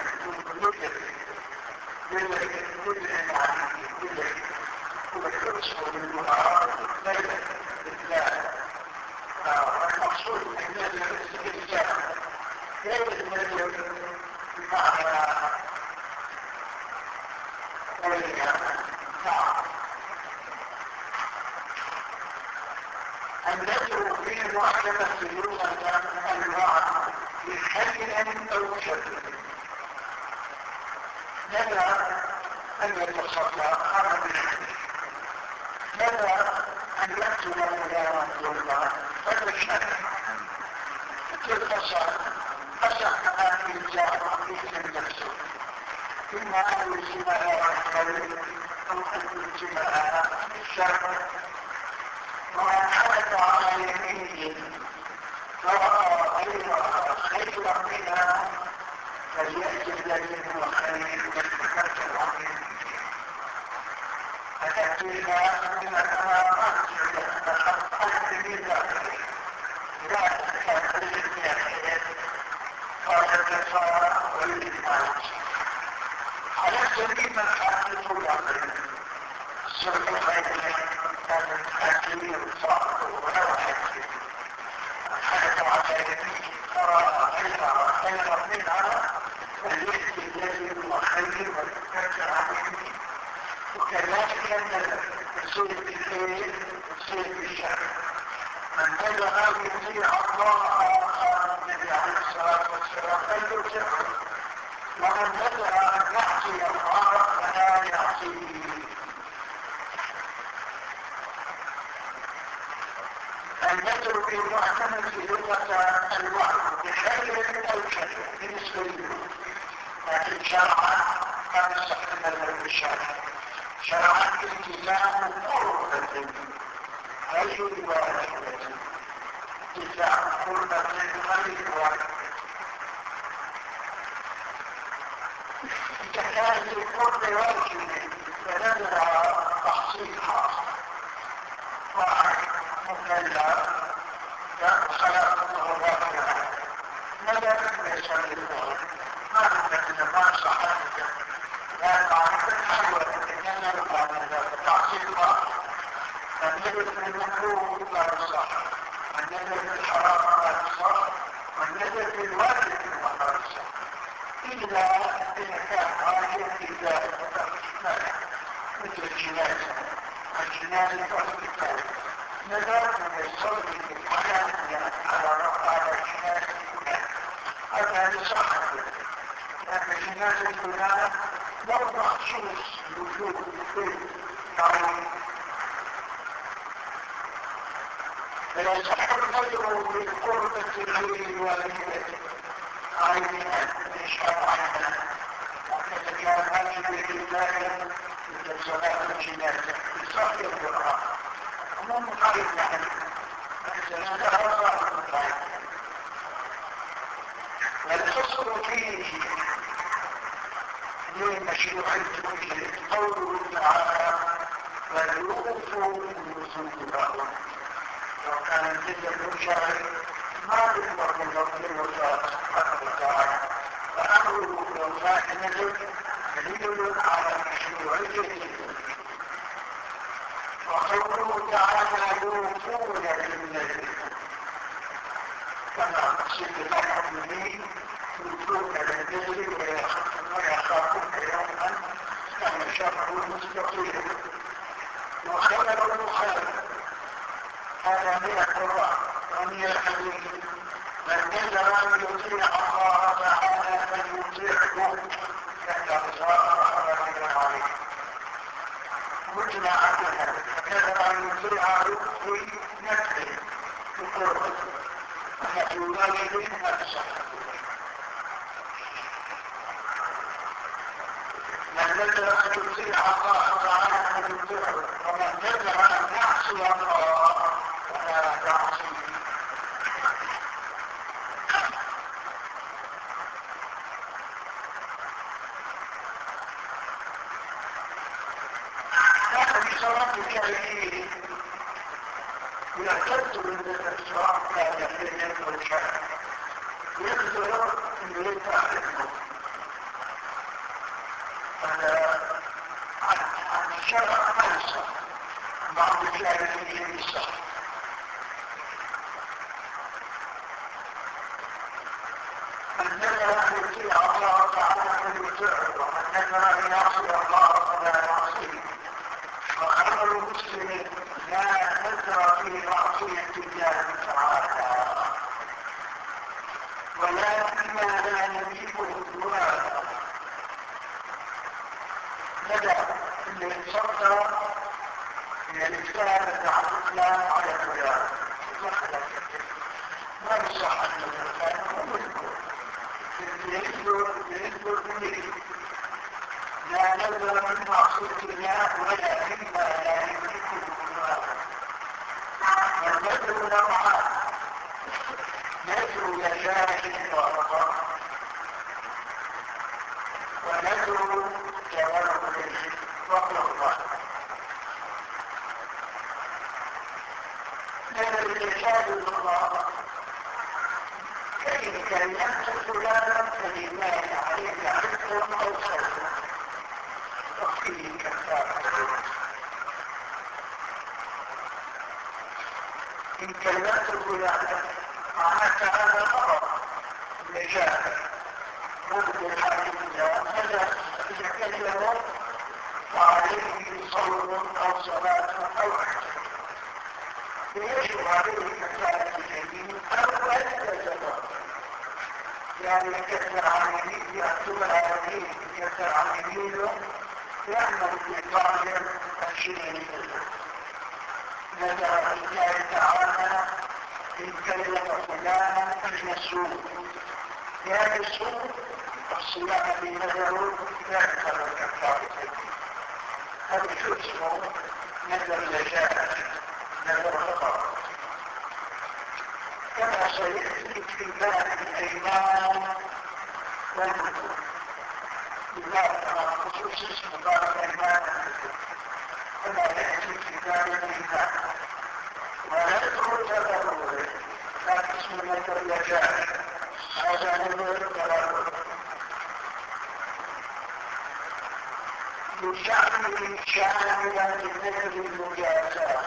بالإيمان بالحرص وبالمعارض ليس بالله. المقصود بالنذر الاستبدال غير النذر بمعنى النذر فيه معجمة اللغة أنواع بحل أو شد. نذر أن يتصدى هذا بالحج، نذر أن يكتب فلانا ظلما هذا الشد. قسم كمان في الجامعة في نفسه إما أن يجمعها الخير أو أن يجمعها الشر. ومن حدث على يمينه فرأى غيرها خيرا منها فليأتي الذي هو خير يتذكر عنه. فتأتيها من الأمارات فقد بذلك لا تتكلم في الخير فالكفار والإيمان على سبيل الحاكم والعقل. السلطة الخيرية كان الحاكمين الصالح ولو حاكم الحدث على يمينه فرأى غيرها خيرا منها فليأتي الذي هو خير ويتذكر عنه. وكذلك النذر تصير بالليل وتصير بالشهر. من نزل يطيع الله قال النبي عليه الصلاة والسلام فليطيعه، ومن نزل أن يعصي الله فلا يعصيه. النذر في معتمد لغة الوعد بخير أو شر بالنسبة له، لكن شرعا لا يصح النذر بالشرع. شرعا التزام قربة غير واجبة، التزام قربة غير واجبة. إذا كانت القرب واجبة فنذر تحصيلها مكلا خلقته باطلا نذر ليس لله، ما نذر ما صحته لا معرفة حلوة إننا نذر تعصيلها. النذر في المكروه لا يصح، النذر في الحرام لا يصح، والنذر في الواجب لا يصح إلا إذا كان راجع في ذلك مثل الجنازة. الجنازة والكتاب نذر من الصوت على الجنازة هذا يصح، لأن الجنازة الأولى لو مخصوص وجود الفيل يعني فلا يصح النذر بالقربة غير الوالدة عينها شرعا، وقد كان هذه الهداية مثل صلاة الجنازة يصح القرآن ومن مخالف عنه الجنازة أرضى المخالف. والحصر فيه لمشروعية قوله تعالى والوقوف بالوصول لهم. لو كان الجزء المشاعر ما يقدر من الوفاة سبحانه وتعالى، فأمره بالوفاة نزل دليل على مشروعيته. وقوله تعالى يوفون بالنذر كما قصد المؤمنين يوفون بالنذر ويخافون يوما كان شره مستقيم. وخير المخالف هذا من القرآن ومن الحديث من نذر أن يطيع الله تعالى فليطيعه كالأبصار رضي عليه مجمع عليها. نذر أن يطيعه في نفسه بقربه وفي والده نفسه. من نذر أن يطيع الله تعالى فليطيعه، ومن نذر أن يعصي الله فلا يعصيه. صلاة الكريم يعتد من الصلاة لا يحل الشرع يقدر أن يتعلمه عن الشرع نفسه بعض الجاهلين الصح. من نذر أن يطيع الله تعالى فليطيعه، ومن نذر أن يعصي الله فلا يعصيه. وخير المسلم لا نذر في معصية الله تعالى، ولكننا لا نجيبه الدعاء. نذر أن يتصدر من الإسلام عن الإسلام على الدعاء ما يصح أن الإنسان يذكر به لا نذر من معصية الله ولكننا لا نجيبه الدعاء. والنذر نوعان: نذر نجاة ورضا، ونذر توكل وقربة. نذر الإنسان الله كيف ينصر فلانا فلله عليك عزم أو خوف وفيه كفارة. إن كلمات فلانا معناك هذا غرض نجاة ممكن الحاكم إذا كلمه عليه صوم أو صلاة أو حج يجب عليه كفارة اليمين أو أن يتبرع يعني يكفر عن يمين يعتبر على يكفر عن يمينه يعمل بطاهر 20 نذر الله تعالى إن كلم فلانا أن يصوم لا يصوم الصيام بنذره لا يكفر كفارة اليمين هذا شو اسمه نذر لجاء نذر خطأ كما سيأتي في باب الأيمان والنذور باب خصوص اسم باب الأيمان كما يأتي في باب الأيمان ونذر تبرر لا اسم نذر لجاء هذا نذر تبرر بشأن شاملا لنذر المجازات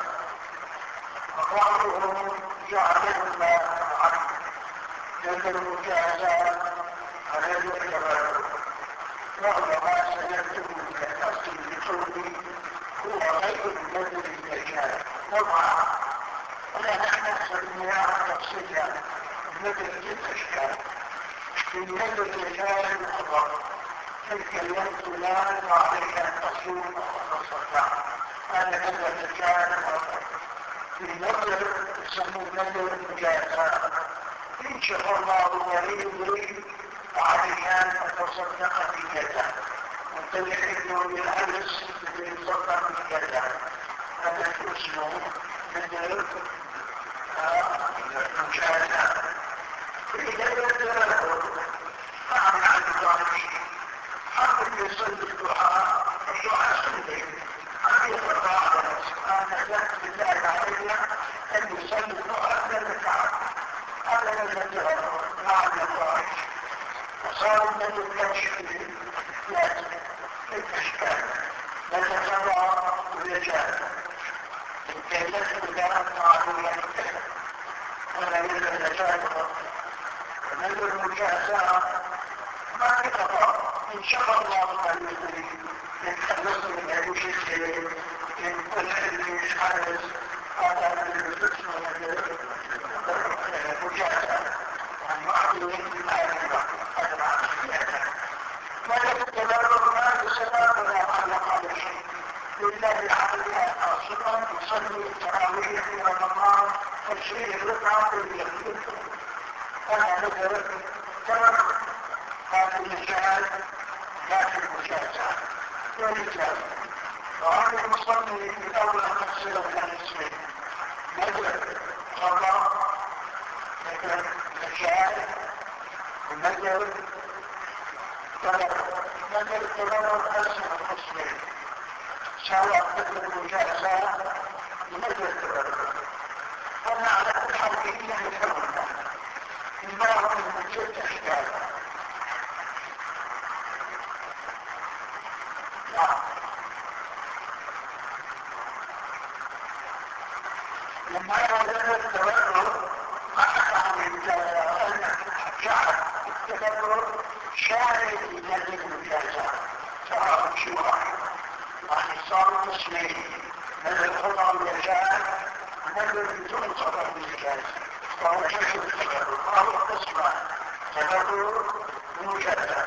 وقالهم جعلنا عنه نذر المجازات ونذر التبرر وهو ما سنكتب من الأصل بقوله هو غير نذر الزكاة وضع ولا نحن المياه تفصيلا نذر الأشكال في نذر الزكاة الخبر كلمت الله وعليك أن تصوم وتصدع هذا نذر الزكاة في نذر يسموه نذر المجازات إن شاء الله وليه وعليك أن تتصدق بكذا وتجعله بالأمس يتصدق بكذا هذا اسمه نذر المجازات في نذر التبرر فعن عن الظالمين حق يصلي الدعاء الدعاء سنة حق يصلي على سبحانه ذات بالله علينا أن يصلي الدعاء للكعب هذا الذي مع الفواحش وصار من الكشف لازم الاشكال نتسرع الرجال كيف تدار معلومة هذا من الرجال ومن المجازات ما يقطع إن شاء الله المسلمين يتخلص من هذه الشيء من كل علم يشحرز هذا من الفتن ومن المجازات عن معلومة المعلومة هذا معلومة ولا التبرر ما بسبب ولا على شيء لله عليها قاصرا يصلي التراويح في رمضان 20 ركعة في اليوم أنا نذر تبرر هذا المجال لا في المجازات ولذلك وهذا المصلي في أول تفسير الحديثين نذر قضاء نذر مجال ونذر نذر التبرر أسمى القسمين سواء نذر المجازات ونذر التبرر أما على كل حال إلا يفهمنا إما هو المجال أشكال لما يرى التبرر أحد من جعل التبرر شارك لذلك المجازات سواء شوائي يعني صار مسلمين من الخطأ المجال نذر بدون خطأ المجاز وهو شيء التبرر وهو قسمان تبرر ومجازات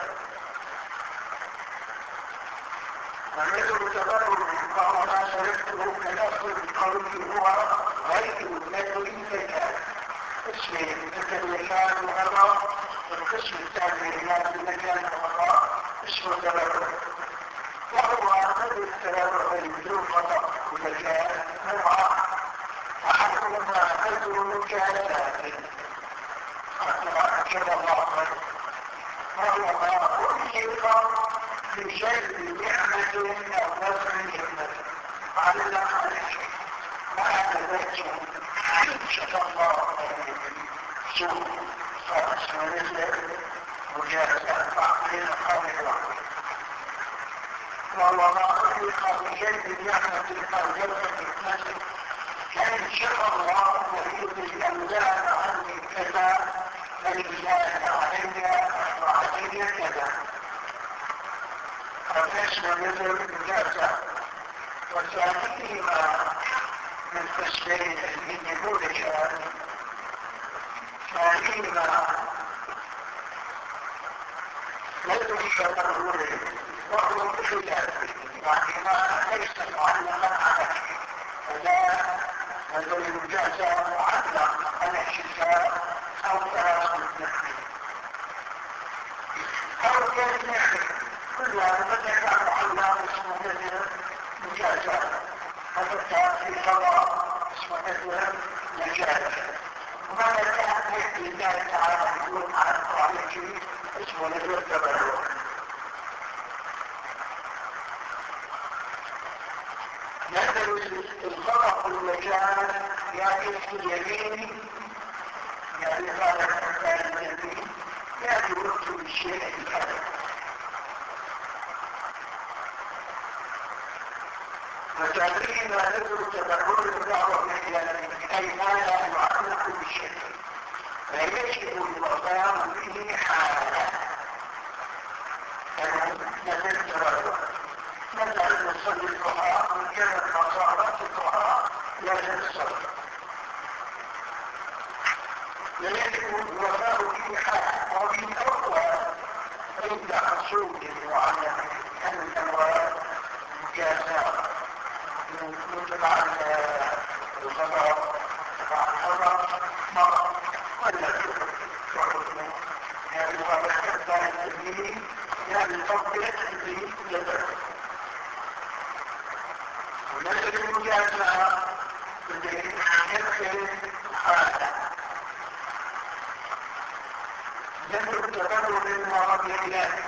ونذر التبرر وهو ما سيكتبه كنفر بقوله هو غير نذر الزكاة اسمه نذر مكان وغضاء والقسم الثاني نذر مكان وغضاء اسمه تبرر وهو نذر التبرر بدون خطأ وزكاة نوعان أحدهما نذر المجازات أكد الله خير وهو ما أريق بشيء نعمة أو نذر نعمة على الأقل وهذا ذلك شاء الله سوء فاسم نذر مجازات بعضين قبل وهو ما أريق بشيء نعمة أو نذر نعمة كان شاء الله يريد الأولاد عني كذا فلله علي وعلي كذا فاسم مثل مجازة وثانيهما من قسمين الإيديولوجيا ثانيهما غير التبرر وهو بخلاف يعني ما ليس معلقا على شيء فلا هذا المجازة معلق على الشفاء أو تراصل النحن أو كالنحن كل هذا كان معلق اسمه مجازة هذا كان في خبر اسمه مجازة وماذا كان يحكي الله تعالى يقول على القرآن اسمه التبرر مثل الخطأ المجال يعني في اليمين يعني هذا الحكام اليمين يعني يكتب الشيء الكلام وتعليم هذا التبرر الدعوة أي ما لا يعلق بالشيء فيجب الوفاء به حالة مثل التبرر مثل نصلي الضحى من كانت مصارات الضحى لا تنصر يجب الوفاء به حالة ومن أقوى عند حصول المعلم أن الأموال مجازات تبع الخطأ تبع الخطأ مرض ولا تحكم يعني الخطأ الثاني التدليل يعني التطبيق التدليل جدر ونجد المجازة اللي يدخل حالة ذكر التبرر للمرض العلاج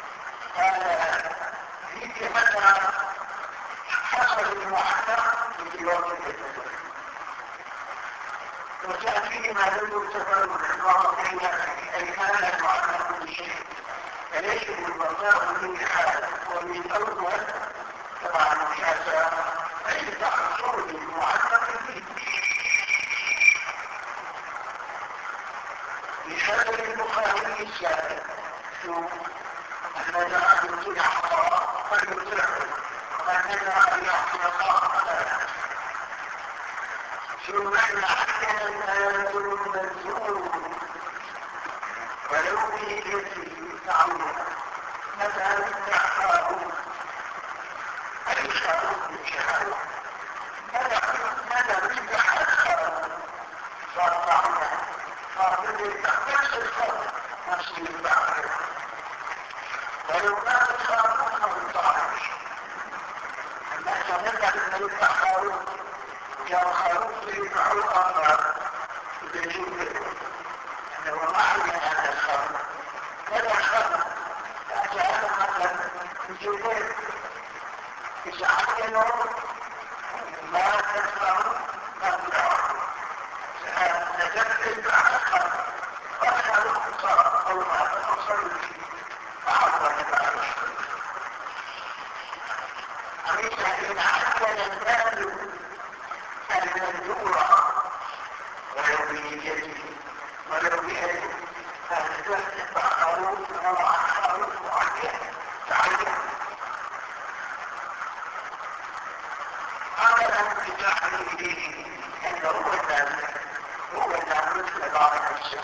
هيك مثلا حصل المحكمة في الوقت وتأتي ما له التبرر للمرض العلاج أي ما لا يعلق بالشيء فيجب الوفاء به حالة ومن أول طبعا مجازة أي تحصل المعلق به لهذا البخاري السابق أن نعلم كل حقاء فليطلعه وأننا أن يحكي الله أبدا ثم يحكي الآيات المنزول ولو بيده تعلم مثلا تحقاء أي شعور بالشهادة ماذا بك حتى فأطعنا فأطلق نفس الخط نفس البعض ولو كانت خاطئة من طعمش أما سمعت أن التحاول كان خاطئ يفعل آخر بجوده أنه معنى هذا الخاطئ هذا الخاطئ أجعل مثلا بجوده إذا عملوا ما تنفع نبدأ نجد البعض أشهر الخطأ أو ما أصل فيه أعظم العيش عيش إن عدل المال المنزورة ولو بيده ولو بيده فهذا تحقرون أو عشرون معين تعلم أولا بتحليله أنه هو النام مثل بعض الشيء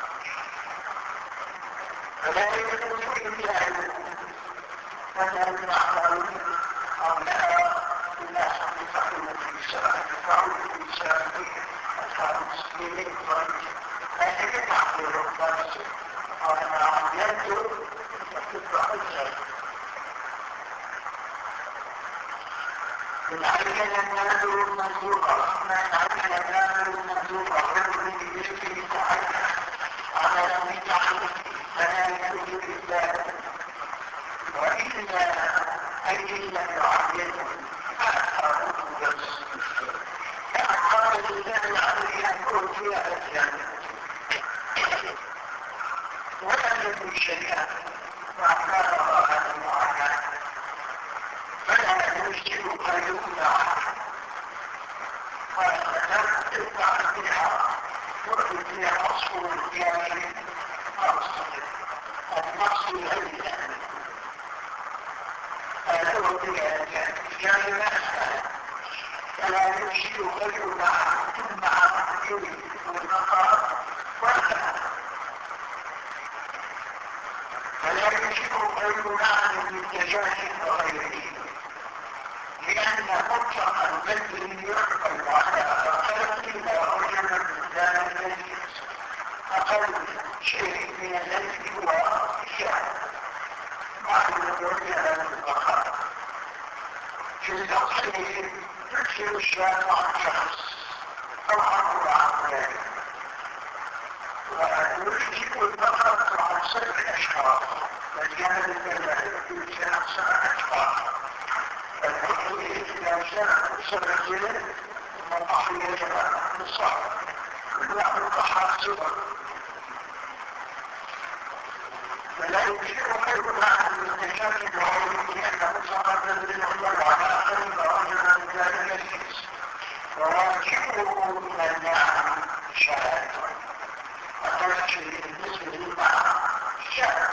فلا يكون إلا أن المعلم أو لا الناس يفعلون في الشرع يفعلون في الشرع أصحاب المسلمين لكن يتعقل الضرس أو أن ينزل وتتبع الشرع من عين الناس المنصورة من عين الناس المنصورة ومن يجري تعالى على مجعل فلا يكون إلا وإلا أجل يعلم أحرم بس أحرم الله عليه أن يكون فيها الجنة ولا يكون شيئا وأحرمها هذا المعاناة فلا يشتري قلوبنا فلا تتبع بها وقل فيها أصل الجاهل أصل النقص الهدى الزوجية كان نفسها فلا يمشي غير مع الدين والنقاء والخلاف فلا يمشي غير معنى للتجاهل وغيره لأن مطلق البدء يعقل على أقل رجل لا يجلس أقل شيء من الذي هو الشعر بعد الرجل البقاء في الأصل تكثر الشعر عن شخص أو عن ذلك ويجب البقاء عن 7 أشخاص والجانب الثاني يمكن 7 أشخاص التحليل إذا شاء 7 جنيه والتحليل جماعة الصعب كلها القحة 0 فلا يمكن غير معنى المستشاف الوعيد لأنه سقط بالعمر على أقل رجلا لا يجلس وواجبه من النعم شاهد وقال شيء بالنسبة للمعنى شاهد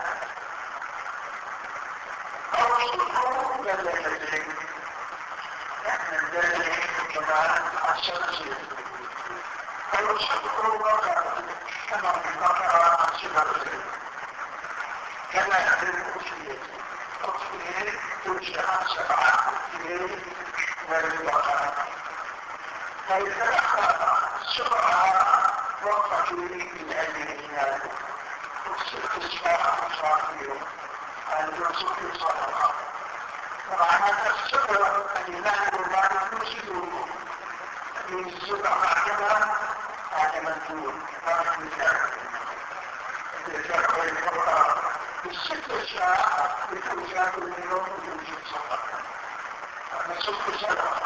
أو الصدور لا يجلس لأن ذلك جماعة الشخصية أو الصدور بقى كما في بقى صفر كما في الأصلية الأصلية تنشأ 7 والبقاء فإذا سرعة وقت من هذه الإيمان والصدق الصلاة صافية عند رسول الصلاة طبعا السر الإيمان والله يرسله من السبع بعدها هذا منزول هذا مثال الرجال والمرأة بالست ساعة بتوزان اليوم يوجد صلاة هذا 6 ساعات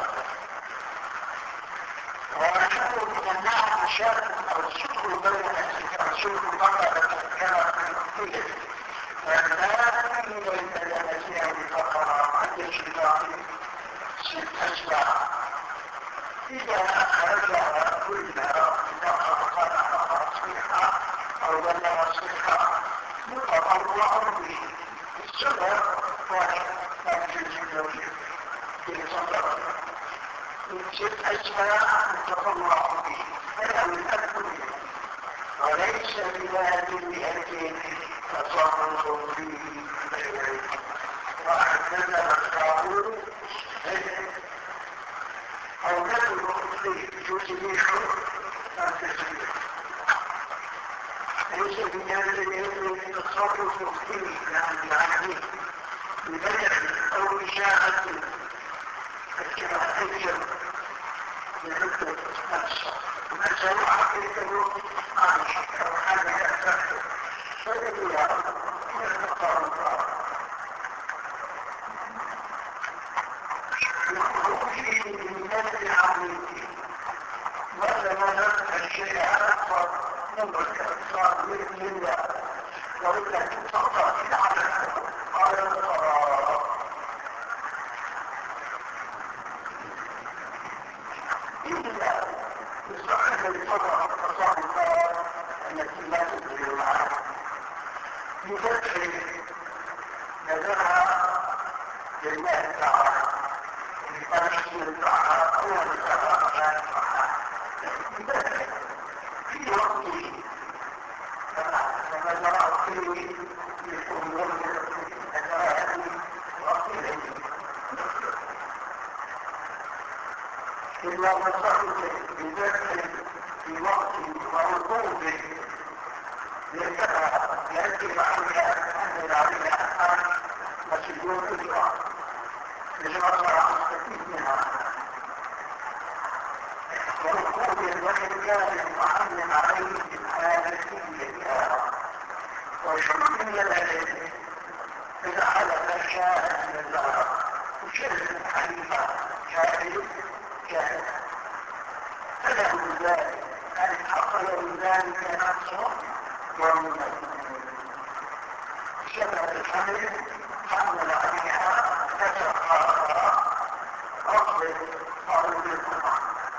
وأنه من النعم الشاب أو الشكر بين الشكر بقى كما في الكتب فلا بين الأمثلة بقرة عند الشيطان 6 أسباع إذا رجع كلها بقرة صحيحة أو بلغ صحيحة متطوع به السبب واحد لا يوجد في صدر من 6 أسباع متطوع به فلا يتأكد وليس بهذه الأدين تصرف فيه غيره وهكذا القانون أو نفسه يصبح التسبيح ليس بهذه التصرف فيه يعني ببيع أو إشاعة الجماعية لعدة نفسه مثل حقيقة عائشة أو حاجة أكثر فإذا يتقرب الخروج من نفس عميق ولا نفس الشيء أكبر نظرك أكثر بإذن الله وإلا تتطلع في العالم قال القرار إلا يصحب الفضل التصرفات التي لا تدري معها بفتح نظرها لله تعالى بفتح تعالى أول تعالى في وقته فنظر فيه للأمور التي وقته إلا مصرفه بذلك في وقت وركوبه يجب عليها أن عليها أحكام مسجون إجراء لجرى مستفيد منها وركوبه وإن كان معلم عليه بالحالة كلها وشرط من ذلك إذا حدث شاهد من الظهر وشرط حليفة شاهد جاهد فله ذلك أن حصل ذلك نفسه ومنزل شبه الحمل حمل عليها فتقاها أصبح قرب القرآن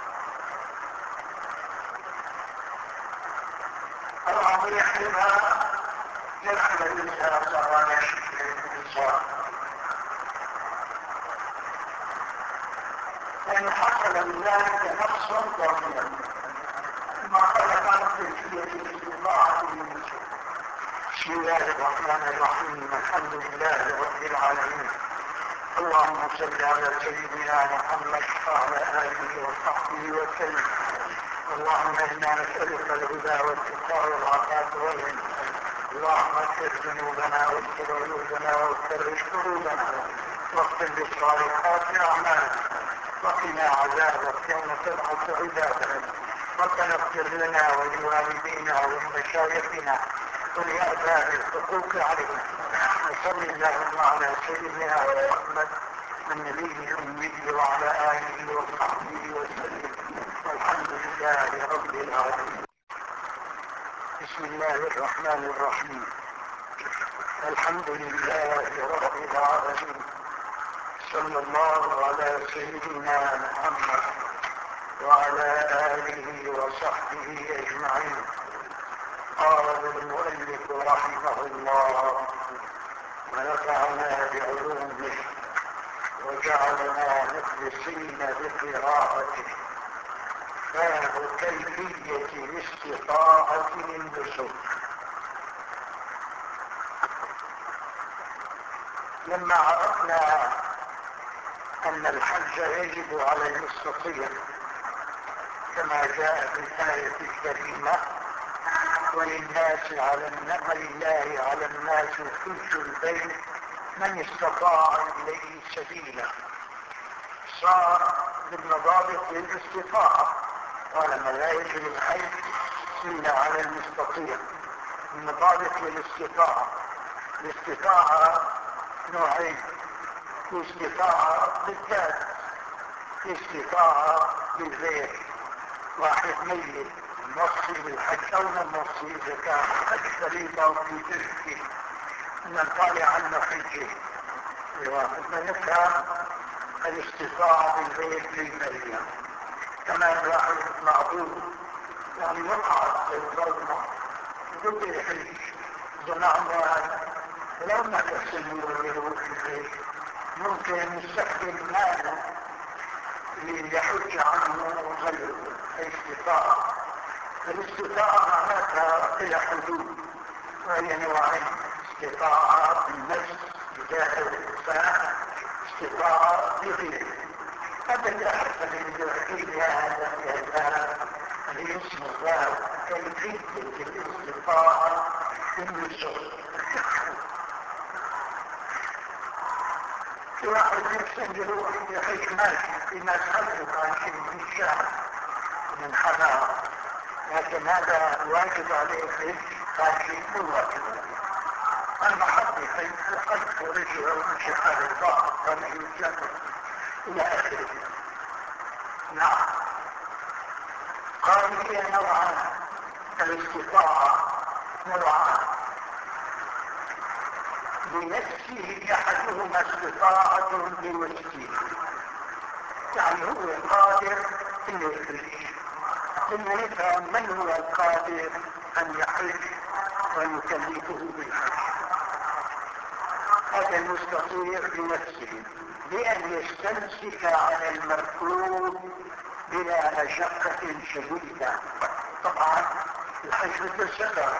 الله يحرمها يحمل منها صغار الإنسان وإن حصل بذلك نقص ضرورا ما خلق عن كيفية الاستطاعة للنسوء. بسم الله الرحمن الرحيم. الحمد لله رب العالمين. اللهم صل على سيدنا محمد وعلى آله وصحبه وسلم. اللهم إنا نسألك الهدى والتقى والعفاف والغنى. اللهم اغفر ذنوبنا واستر عيوبنا وفرج كروبنا واغفر بالصالحات أعمالنا وقنا عذابك يوم تبعث عبادك. ربنا اغفر لنا ولوالدينا ولمشايخنا ولأبناء الحقوق علينا. وصل اللهم على سيدنا محمد النبي الأمي وعلى آله وصحبه وسلم. والحمد لله رب العالمين. بسم الله الرحمن الرحيم. الحمد لله رب العالمين. صلى الله على سيدنا محمد وعلى آله وصحبه أجمعين. قال المؤلف رحمه الله ونفعنا بعلومه وجعلنا مخلصين بقراءته. باب كيفية الاستطاعة للنسك. لما عرفنا أن الحج يجب على المستطيع كما جاء في الآية الكريمة ولله على الناس حج البيت من استطاع إليه سبيلا، صار بالمضابط للاستطاعة. ولما لا يجب الحج إلا على المستطيع المضابط للاستطاعة. الاستطاعة نوعين: في استطاعة بالذات، في استطاعة بالغير. واحد ميت نصي بالحج أو نصي إذا كان حج فريضة وفي تركه من طالع عنه حجه. ونفهم الاستطاعة بالغير للمريم. كمان واحد معذور يعني مقعد للظلمة ضد الحج، ظنعنا لو ما تحسنوا ويروح الحج ممكن يستخدم ماله ليحج عنه غيره. الاستطاعة معناتها إلى حدود، وهي نوعين: استطاعة بالنفس بذات الإنسان، استطاعة بغيره. هذا الأحد الذي يحكي هذا الاسم الله كيفية الاستطاعة بالنسوء. في واحد يحسن يروح يحج ماشي في ناس حجوا ماشي من الشهر من حمام، لكن هذا واجب عليه الحج ماشي مو واجب عليه. أما حد يحج وحج ورجع ومشي حال الظاهر ومشي الجنة إلى آخره. نعم. قال هي نوعان. الاستطاعة نوعان: بنفسه أحدهما استطاعة بنفسه، يعني هو قادر أن يحج. ثم نفهم من هو القادر أن يحج ونكلفه بالحج. هذا المستطيع بنفسه بأن يستمسك على المركوب بلا مشقة شديدة. طبعا الحج مثل السفر،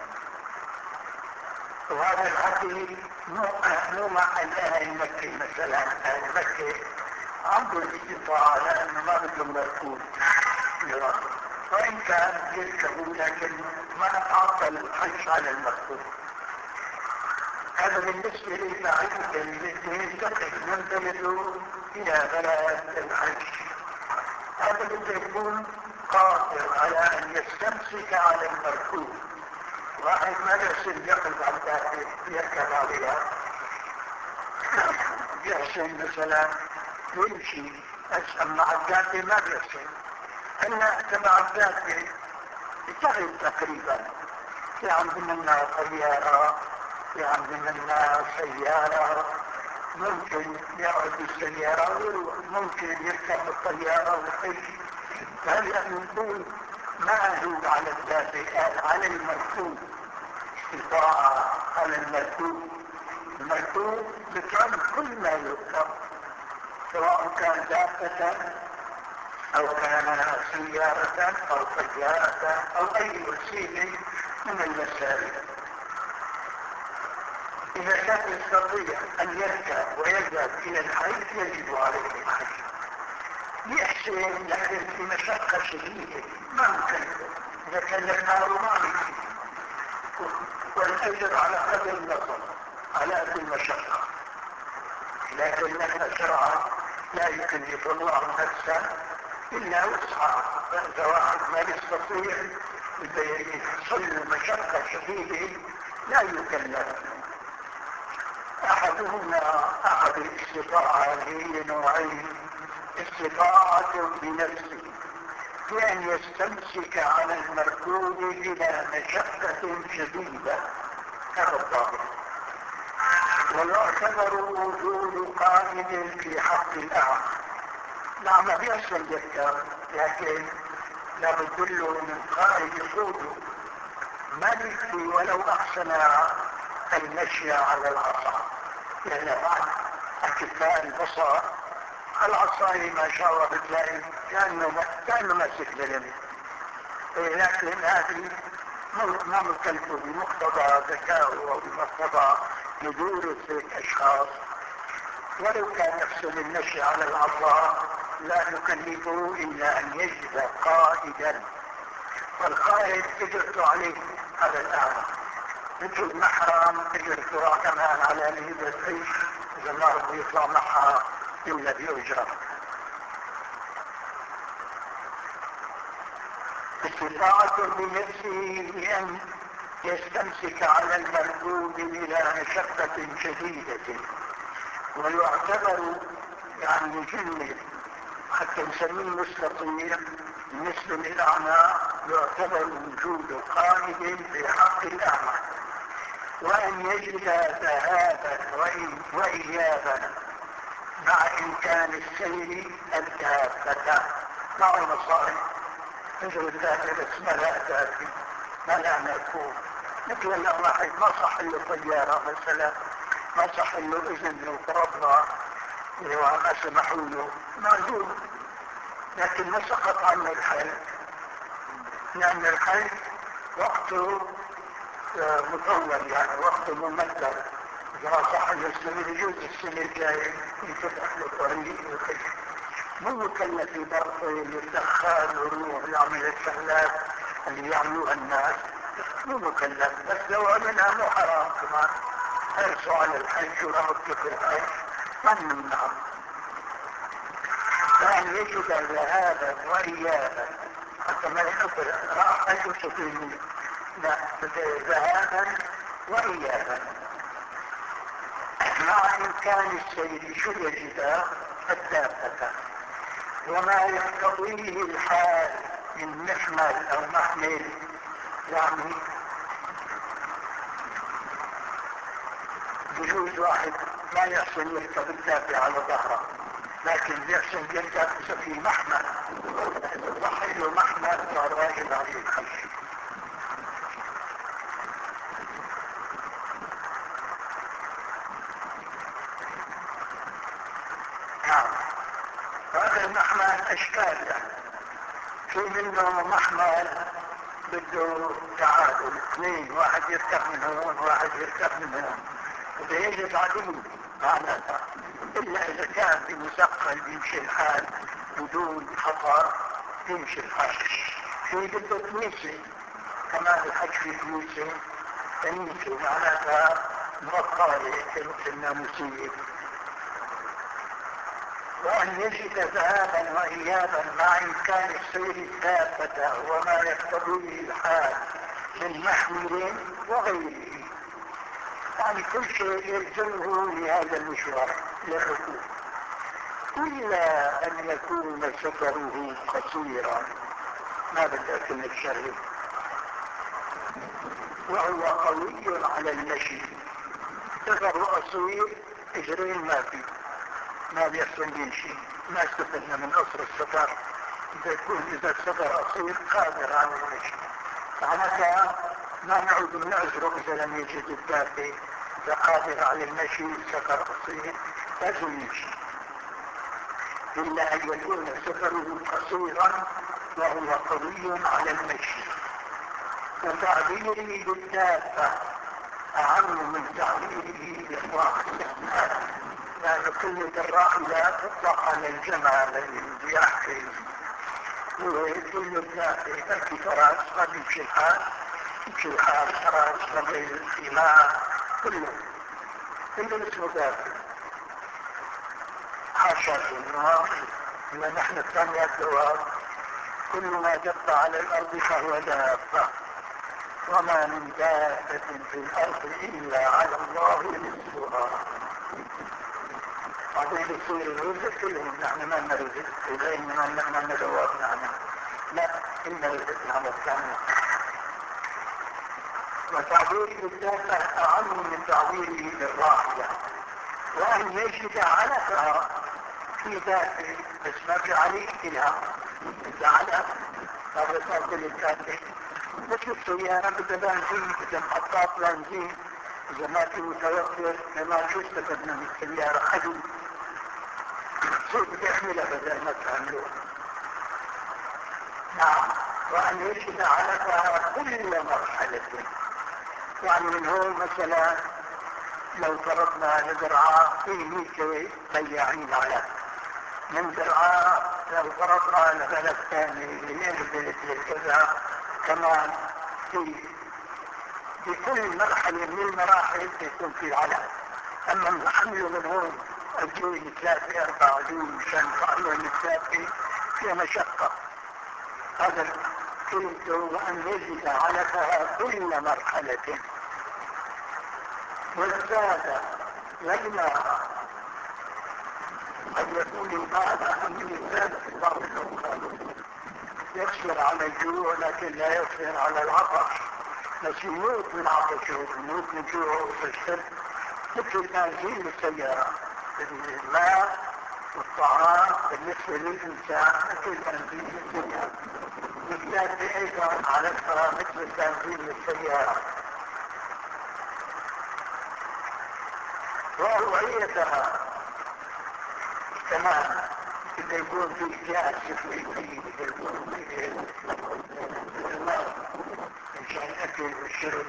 وهذا الحديث مو مع الآن المكي مثلا. المكي عنده الاستطاعة لأنه ما بده مركوب، وإن كان يركبوا لكن ما تعطل الحج على المركوب. هذا بالنسبة للبعيد الذي ينتقل من بلده إلى بلد الحج. هذا بده يكون قادر على أن يستمسك على المركوب. واحد ما يحسن يقف على الداخل يركب عليها، يحسن مثلا يمشي مع الداخل ما يحسن. أنا تبع الداخل يتعب تقريبا. في عندنا طيارة، في عندنا سيارة، ممكن يقعد بالسيارة ويروح، ممكن يركب الطيارة ويحج. هذا نقول ما هو على الداخل، على المركوب. استطاعة على المركوب. المركوب بتعمل كل ما يركب، سواء كان دابة أو كان سيارة أو طيارة أو أي وسيلة من الوسائل. إذا كان يستطيع أن يركب ويذهب إلى الحي يجب عليه الحج. يحسن لكن في مشقة شديدة ما ممكن، إذا كان النار ما يمكن، والأجر على قدر النصر على قدر المشقة. لكن نحن شرعا لا يكلف الله نفسا إلا وسعها، فإذا واحد ما يستطيع يحصل مشقة شديدة لا يكلف. أحدهما أحد الاستطاعة هي نوعين: استطاعة بنفسه بأن يستمسك على المركوب بلا مشقة شديدة كالضابط، ويعتبر وجود قائد في حق الأعمى. نعم بيحصل ذلك، لكن لا بد له من قائد يقوده. ما يكفي ولو أحسن المشي على العصا، لأن بعض أكفاء البصر العصاية ما شاء الله بتلاقي كأنه ماسك للم، لكن هذه ما مكلفه بمقتضى ذكائه وبمقتضى ندورة الأشخاص. ولو كان يحسن المشي على العصا لا نكلفه إلا أن يجد قائدا، والقائد اجرته عليه على الأعمى، مثل المحرم اجرته كمان على الهبة العيش إذا ما هو يطلع معها إلا بأجرة. استطاعة بنفسه بأن يستمسك على المركوب بلا مشقة شديدة، ويعتبر يعني جنة حتى نسميه مستطيع بالنسبة للأعمى، يعتبر وجود قائد في حق الأعمى، وأن يجد ذهابا وإيابا مع إمكان السير الدابة مع المصائب. مثل الدابة اسمها لا دابة ما لا مركوب، مثل الأماحي ما صح له طيارة مثلا، ما صح له إذن لو فرضنا وما سمحوا له موجود، لكن ما سقط عنه الحل، لأن الحل وقته مطول، يعني وقته ممدد. إذا صح له السنة يجوز السنة الجاية يفتح له طريق وكذا، مو مكلف يبطل يتدخل ويروح يعمل الشغلات اللي يعملوها الناس، مو مكلف. بس لو عملها مو حرام كمان، حرصوا على الحج ورغبته في الحج ما نمنعه. فأن يجد ذهابا وإيابا حتى ما ينقل راح أجلس فيه، لا، ذهابا وإيابا مع إمكان السير. شو يجد؟ الدابة وما يقتضيه الحال من محمل أو محمل، يعني بجوز واحد ما يحسن يركب الدابة على ظهره، لكن يحسن يركب في محمل، صحي له محمل صار واجب عليه الحج. هذا المحمل أشكال، يعني في منه محمل بده تعادل، اثنين، واحد يركب من هون واحد يركب من هون، وده يجب عدو معناتها، إلا إذا كان بمسقل يمشي الحال بدون خطر يمشي الحال. في بده كنيسة كمان، الحج في كنيسة، كنيسة معناتها مغطاية مثل الناموسية. وأن يجد ذهابا وإيابا مع إمكان السير الدابة وما يقتضيه الحال من محمل وغيره، يعني كل شيء يلزمه لهذا المشوار للركوب، إلا أن يكون سفره قصيرا، ما بدأت من الشر، وهو قوي على المشي. سفر قصير إجرين ما فيه، ما بيحصل يمشي، ما استفدنا من أصل السفر. إذا السفر قصير قادر على المشي، معناتها ما نعود من أجره إذا لم يجد الدابة، إذا قادر على المشي سفر قصير لازم يمشي. إلا أن يكون سفره قصيرا وهو قوي على المشي. وتعبيري بالدابة أهم من تعبيره بالراحلة، لأن كلمة الراحلة تطلق على الجمال الذي يحكي، وكلمة يأتي فراس ما بيمشي الحال، يمشي الحال فراس ما بالخلاف، كله اسمه دابة. حاشا الله، إن نحن الثانية الدواب كل ما دب على الأرض فهو دابة، وما من دابة في الأرض إلا على الله رزقها. بعدين يصير الرزق كلهم نحن ما نرزق إليه ما ندواب نحن، لا إن رزقنا مكاننا. وتعبير الدابة أعم من تعبيره بالراحلة، وأن يجد علفها في ذاته، بس ما في عليك لها علف هذا تأكل الكاتب مثل السيارة بدها بنزين، بدها محطات بنزين، إذا ما في متوفر ما شو استفدنا من السيارة حدود شو بدي أحملها بدل ما تعملوها. نعم، وأن يجد علفها كل مرحلة، يعني من هون مثلا لو فرضنا نزرعها في 100 بياعين علف، من زرعاء لو فرضنا لبلد ثاني لنجد كذا كمان في كل مرحلة من المراحل يكون في علف. أما نحمله من هون الجوي 3-4 جوي مشان نفعله الثلاثة فيها مشقة. هذا كلمته وأن يجد علفها كل مرحلة. والزاد لما قد يكون البعض من الزاد في بعض الأوقات يقصر على الجوع لكن لا يقصر على العطش، بس يموت من عطشه يموت من جوعه وتشتد، مثل بنزين السيارة. الماء والطعام بالنسبة للإنسان مثل بنزين السيارة، بالذات أيضا على الفرا مثل بنزين السيارة. وأوعيتها كمان إذا يكون في جاس في الماء مشان الأكل والشرب،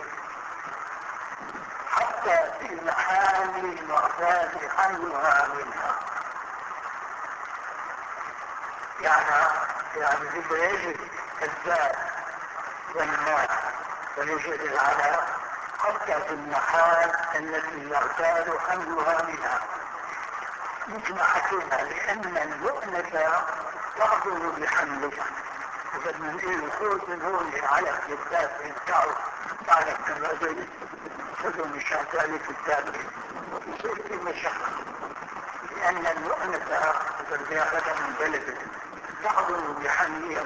حتى في محال المعتاد حملها منها. يعني إذا يجد الزاد والماء ويجد العلف حتى في المحال التي يعتاد حملها منها، مثل ما حكينا، لأن اللؤنة تعظم بحملها. وبدنا نقول الخوض من هون على الكتاب بتاعه على التبادل خذوا مشان ذلك الكتاب يصير في مشقة، لأن اللؤنة إذا بياخذها من بلده تعظم بحملها.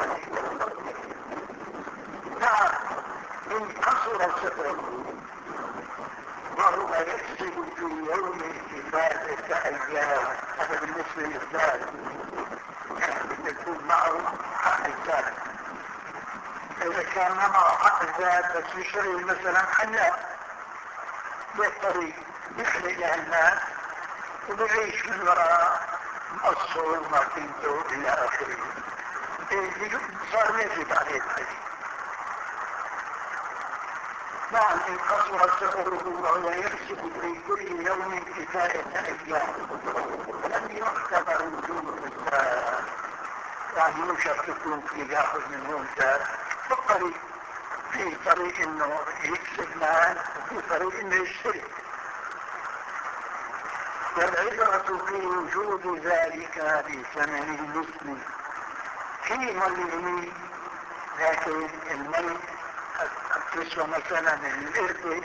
نعم، إن قصر سفره وهو يكسب في يوم الكفاية أيام، هذا بالنسبة للذات يكون معه حق الذات. إذا كان معه حق الذات بس يشتري مثلا حلاق بالطريق يخلق له الناس وبيعيش من وراء مقصه ومعطيته إلى آخره، صار يجب عليه الحديث. نعم، إن قصر سفره وهو يكسب في كل يوم كفاية أيام لم يعتبر وجود الزاد، يعني يشرط يكون في ياخذ من هون زاد في طريق انه يكسب مال وفي طريق انه يشتري. والعبرة في وجود ذلك بثمن المثل في ملئه، لكن الملك تسوى مثلا الإرث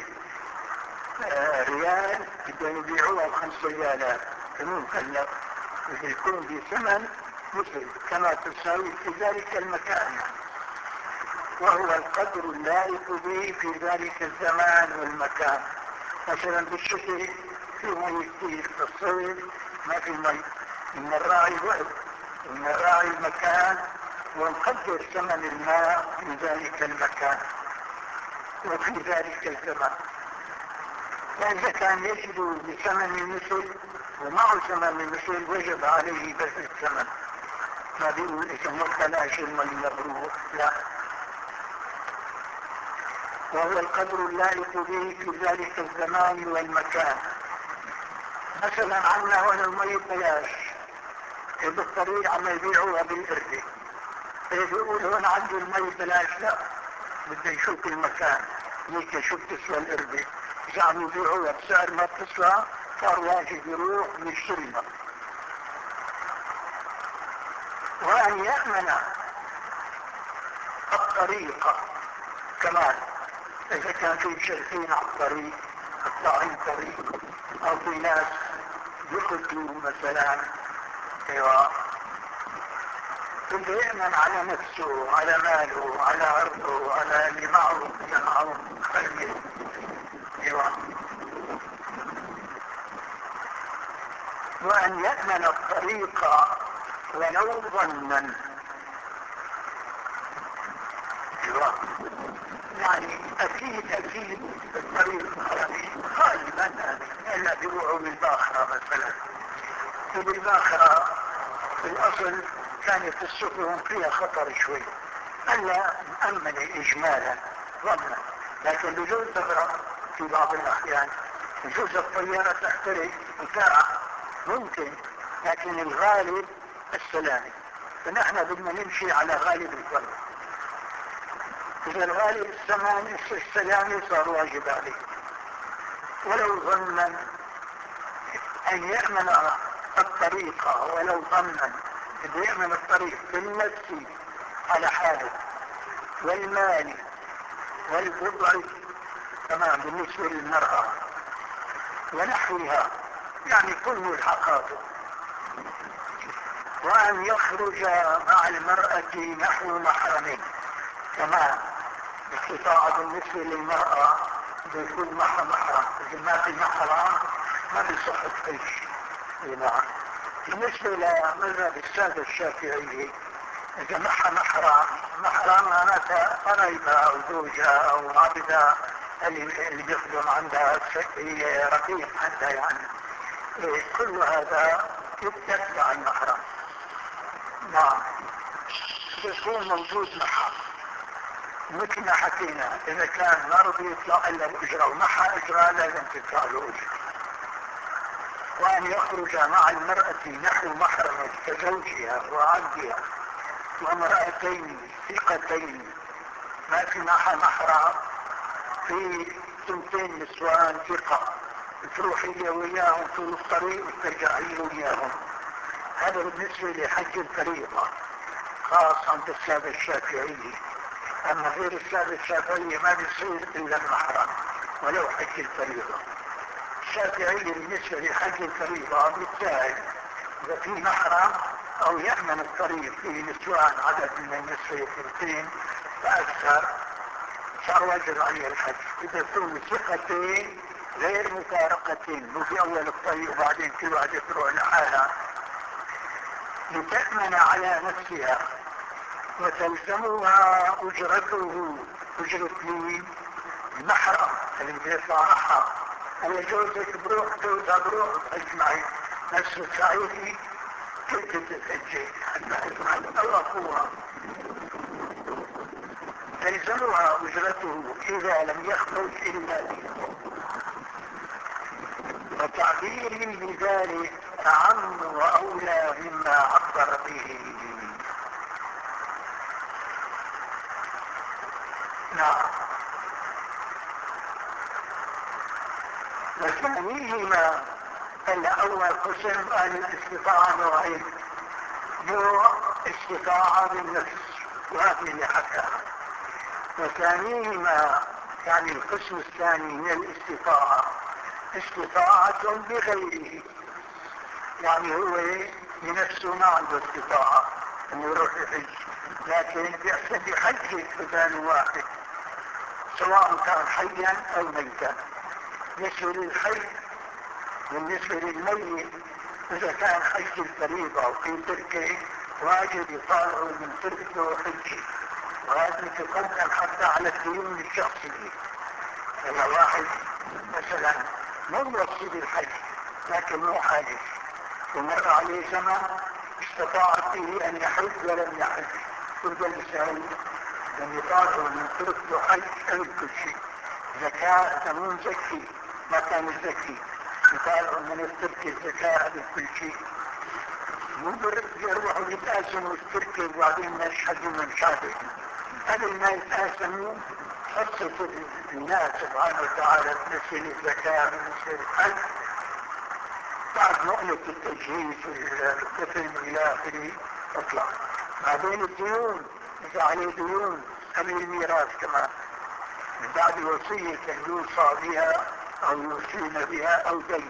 ريال بدهم يبيعوها ب5 ريالات مكلف، يكون بثمن مثل كما تساوي في ذلك المكان، وهو القدر اللائق به في ذلك الزمان والمكان. مثلا بالشتاء في مي كثير، في الصيف ما في مي، إن الراعي وقت إن الراعي المكان ونقدر ثمن الماء في ذلك المكان وفي ذلك الزمان. فإذا كان يجد بثمن المثل ومعه ثمن مثل وجب عليه دفع الثمن. ما بيقول إذا ما بلاش المية بروح، لا. وهو القدر اللائق به في ذلك الزمان والمكان. مثلا عنا هون المية بلاش، بالطريق عم يبيعوها بالقربة، بيقول هون عندي المية بلاش، لا، بدي يشوف المكان، هيك يشوف تسوى القربة. إذا عم يبيعوها بسعر ما بتسوى صار واجب يروح ويشتريها. وأن يأمن الطريقة كمان، إذا كان في مشرفين على الطريق قطاعين طريق، أو في ناس يقتلوا مثلا، ايوه، بده يأمن على نفسه، على ماله، على عرضه، على اللي معه خير، ايوه. وأن يأمن الطريق ولو ظنا، ايوه، يعني أكيد الطريق العربي غالبا إلا بيروحوا بالباخرة مثلا. وبالباخرة في الأصل كانت السفن فيها خطر شوي، ألا مأمن إجمالا ظنا، لكن بجوز تغرق في بعض الأحيان، بجوز الطيارة تحترق وتقع، ممكن، لكن الغالب السلامة. فنحن بدنا نمشي على غالب الظن. إذا الغالب السلامة صار واجب عليه. ولو ظنا أن يأمن الطريق ولو ظنا، بده يأمن الطريق بالنفس على حاله، والمال والبضع تمام بالنسبة للمرأة ونحوها، يعني كل ملحقاته. وأن يخرج مع المرأة نحو محرمه، تمام، استطاعة بالنسبة للمرأة بيكون محرم. إذا ما في محرم ما بيصح تعيش. نعم. بالنسبة لمذهب السادة الشافعية، إذا محرم معناتها قريبها أو زوجها أو عبدها اللي بيخدم عندها، هي رقيق عندها يعني، كل هذا يتبع المحرم. نعم، يكون موجود معها مثل ما حكينا. إذا كان ما رضي يطلع إلا الأجرة ومعها أجرة لازم تدفع له أجرة. وأن يخرج مع المرأة نحو محرمه كزوجها وعبدها وامرأتين ثقتين، ما في معها محرم، في ثنتين نسوان ثقة، تروح هي وياهم طول الطريق وترجع هي وياهم. هذا بالنسبة لحج الفريضة خاص عند السادة الشافعية. أما غير السادة الشافعية ما بيصير إلا المحرم ولو حج الفريضة. الشافعية بالنسبة لحج الفريضة بالتالي إذا في محرم أو يأمن الطريق فيه نسوان عدد من النسوة اثنتين فأكثر، صار واجب عليه الحج. إذا يكونوا ثقتين غير مفارقتين، مو في أول الطريق وبعدين كل واحد تروح لحالها، لتأمن على نفسها وتلزمها أجرته، أجرة مين؟ المحرم اللي بيطلع معها. أنا جوزك بروح، جوزها بروح تحج معي، نفس السعيدي كيف تتحجي حتى تفعل أو أخوها. تلزمها أجرته إذا لم يخرج إلا به. وتعبيري بذلك أعم وأولى مما عبر به. نعم. وثانيهما الأول قسم الاستطاعة نوعين، نوع استطاعة بالنفس وهذه اللي حكاها، وثانيهما يعني القسم الثاني من الاستطاعة استطاعة بغيره، يعني هو بنفسه ما عنده استطاعة انه يروح يحج، لكن بحج بدال واحد سواء كان حيا او ميتا. بالنسبة للحي بالنسبة للميت، اذا كان حج الفريضة وفي تركه واجب يطالعوا من تركته حجي، وهذا يتقدم حتى على الديون الشخصية. لما واحد مثلا مو موصي بالحج لكن مو حاجز. ومر عليه زمن استطاع فيه أن يحج ولم يحج، كل الإسرائيل لم يطالعوا من ترك له حج قبل كل شيء. زكاة مو زكي، ما كان يزكي، يطالعوا من الترك الزكاة قبل كل شيء. مو يروحوا يتقاسموا التركي وبعدين ما يشهدوا من شهده. قبل ما يتقاسموا خصص الناس سبحانه وتعالى مثل الزكاة مثل الحج بعد مؤنة التجهيز والدفن إلى آخره اطلع. بعدين الديون، إذا عليه ديون قبل الميراث كمان من بعد وصية يوصى بها أو يوصين بها أو دين.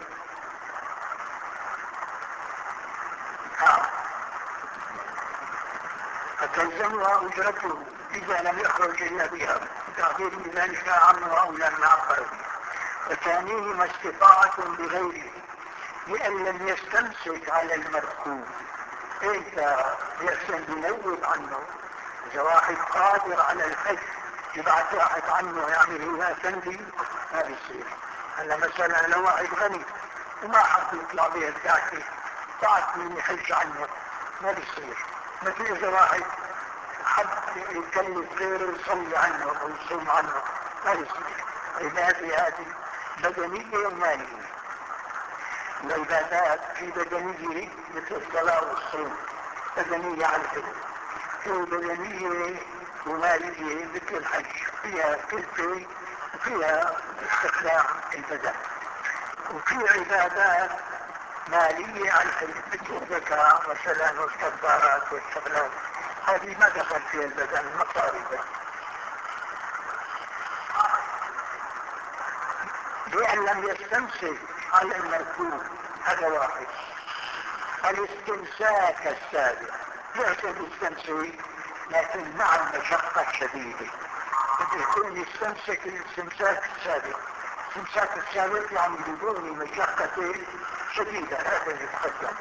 فتلزمها أجرته إذا لم يخرج إلا بها، تعبير إذا نشأ عنه أو لم يعبر به. وثانيهما استطاعة بغيره، لأن لم يستمسك على المركوب. إنت يحسن ينوب عنه. إذا واحد قادر على الحج يبعث واحد عنه يعمل هنا سندي، ما بيصير. هلا مثلا لو واحد غني وما حب يطلع به الزكاة بعث من يحج عنه، ما بيصير. مثل إذا واحد حب يكلف غيره يصلي عنه أو يصوم عنه، ما بيصير. عبادة هذه بدنية ومالية. العبادات في بدنية مثل الصلاة والصوم بدنية على الحج، في بدنية ومالية مثل الحج فيها كلفة وفيها استخدام البدن. وفي عبادات مالية على الحج مثل الزكاة مثلا والكفارات والشغلات، هذه ما دخل فيها البدن، مصاري بس. لأن لم يستمسك على المركوب، هذا واحد. الاستمساك السابق يعتبر يستمسك لكن مع المشقة الشديدة، بده يكون يستمسك الاستمساك السابق. الاستمساك السابق يعني بدون مشقة شديدة، هذا يتقدم.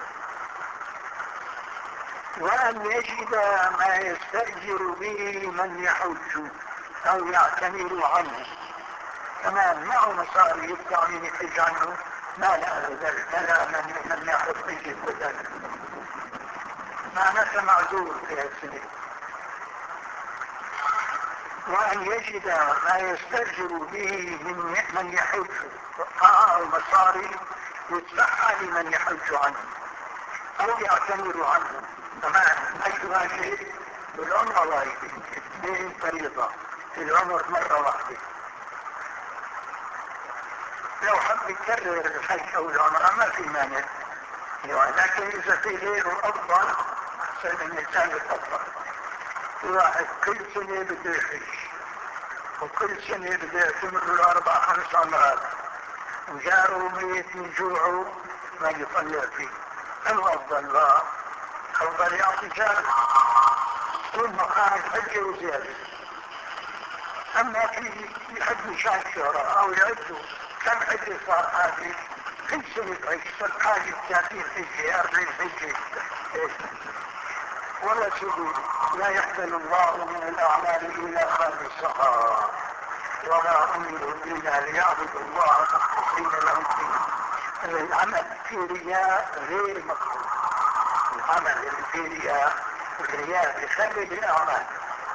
وأن يجد ما يستأجر به من يحج أو يعتمر عنه، كمان معه مصاري يدفع من يحج عنه، ما لا ذلك لا من يأخذ بيجي وذلك معناته معذور في السنة. وأن يجد ما يستأجر به من يحج أو مصاري يدفعها لمن يحج عنه أو يعتمر عنه. كمان أجل شيء بالعمر واحدة، اثنين فريضة في العمر مرة واحدة. لو حب يكرر الحج أو العمرة ما في مانع، لكن إذا في غيره أفضل أحسن الإنسان يتفضل. في واحد كل سنة بده يحج وكل سنة بده يعتمر له 4-5 عمرات وجاره ميت من جوعه ما يطلع فيه، الأفضل بقى أفضل يعطي جاره طول مقام الحج وزيادة. أما في يحب مشان شهرة أو يعدوا كم حجة صار هذه كل سنة عيش حاجة 30 حجة 40 حجة. ولا سيدي لا يقبل الله من الأعمال إلا خالصها وما أمروا إلا ليعبدوا الله مخلصين له الدين. العمل في رياء غير مقبول. العمل في رياء الرياء يخرب الأعمال.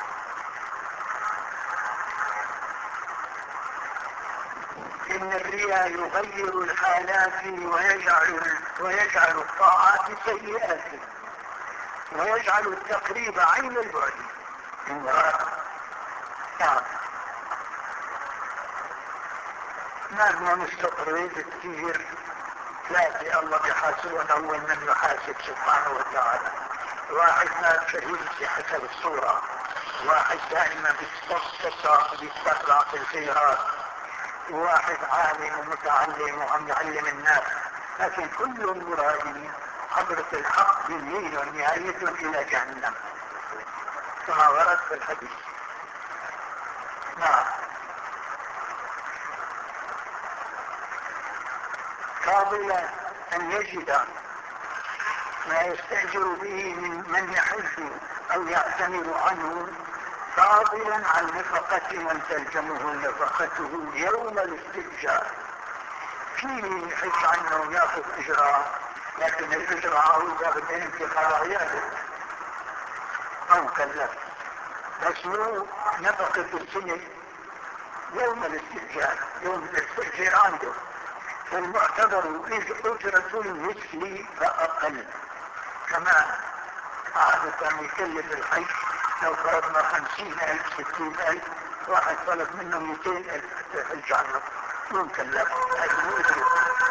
إن الرياء يغير الحالات ويجعل الطاعات سيئات ويجعل التقريب عين البعد. نحن نستقرب كثير، لا الله بيحاسبنا أول من يحاسب سبحانه وتعالى. واحد مات شهيد بحسب الصورة، واحد دائما بيتبرع في الخيرات، واحد عالم ومتعلم وعم يعلم الناس، لكن كل المرائي حضرة الحق بالليل ونهاية إلى جهنم كما ورد في الحديث. نعم. فاضلا أن يجد ما يستأجر به من يحج أو يعتمر عنه، فاضلا عن نفقة من تلزمه نفقته يوم الاستئجار فيه يحس عنه وياخذ اجراء، لكن الاجراء عاوزة بالانتقال عياده او كذا، بس مو نفقة السنة يوم الاستئجار، يوم الاستئجار عنده. فالمعتبر أجرة المثل فأقل. كما عادة يكلف الحج لو فرضنا 50,000 60,000، واحد طلب منه 200,000 يحج عنه، ممكن لا، هذه مو أجرة،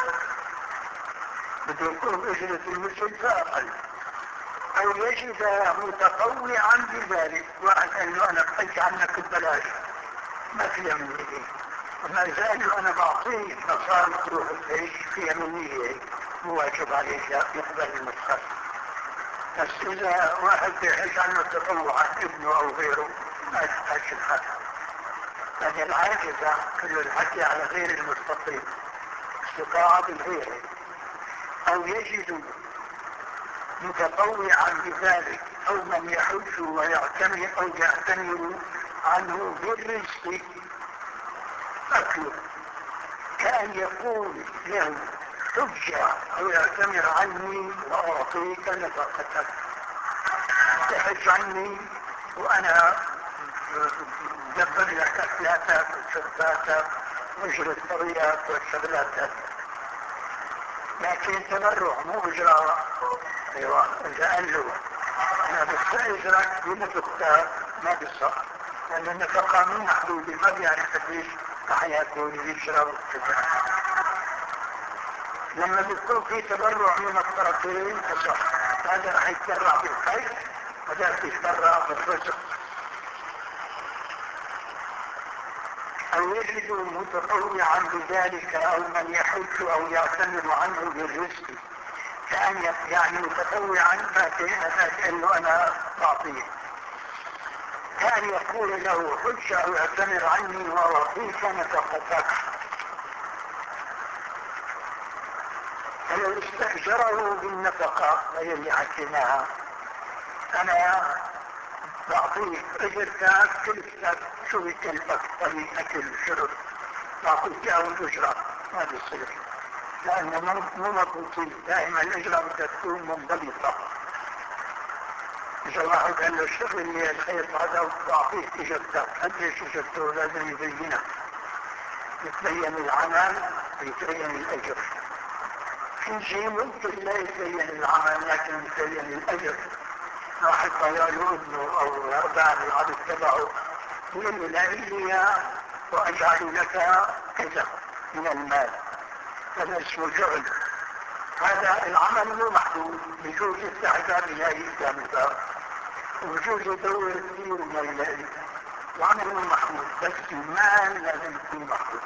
بده يكون أجرة المثل فأقل. أو يجد متطوعا بذلك، واحد قال له أنا بحج عنك ببلاش ما في يمنيه، وما زال أنا بعطيه مصاري تروح الحج في يمنيه، مواجب عليه يقبل المصاري. بس إذا واحد بيحج عنه تطوعا ابنه أو غيره ما يحتاج الحج. لأن العاجزة كل الحكي على غير المستطيع، استطاعة بالغير. أو يجد متطوعا بذلك، أو من يحج ويعتمر أو يعتمر عنه بالرزق أكله، كأن يقول له حجة أو يعتمر عني وأعطيك نفقتك، تحج عني وأنا دبر لك أكلاتك وشرباتك وأجري طريقك والشغلات، لكن تبرع مو إجراء. أيوة، إذا قال له أنا بستأجرك بنفقتك ما بيصح، لأن النفقة مو محدودة، ما بيعرف قديش رح ياكل ويشرب وكذا. لما بيكون في تبرع من الطرفين فصح، هذا رح يتبرع بالخير وذاك يتبرع بالرزق. أو يجد متطوعا بذلك، أو من يحج أو يعتمر عنه بالرزق، كأن يعني متطوعا ما قال له أنا بعطيه، كأن يقول له حج أو يعتمر عني وأعطيك نفقتك. فلو استأجره بالنفقة هي اللي حكيناها، أنا بعطيك أجرتك كلفتك، شو بكلفك طريق أكل شرب، بعطيك إياه الأجرة، ما بيصير، لأنه مو مضبوطين. دائما الأجرة بدها تكون منضبطة. إذا واحد قال له الشغل اللي الخيط هذا بعطيك إجرتك، قديش إجرته لازم يبينها، يتبين العمل ويتبين الأجر. في شيء ممكن لا يتبين العمل لكن يتبين الأجر. واحد قال ابنه أو أربعه عبد تبعه يقول له لا إلي وأجعل لك كذا من المال، هذا اسمه جعل. هذا العمل مو محدود، بجوز استعداد إلهي كامل، وبجوز يدور كثير من إلهي، العمل مو محدود، بس المال لازم يكون محدود.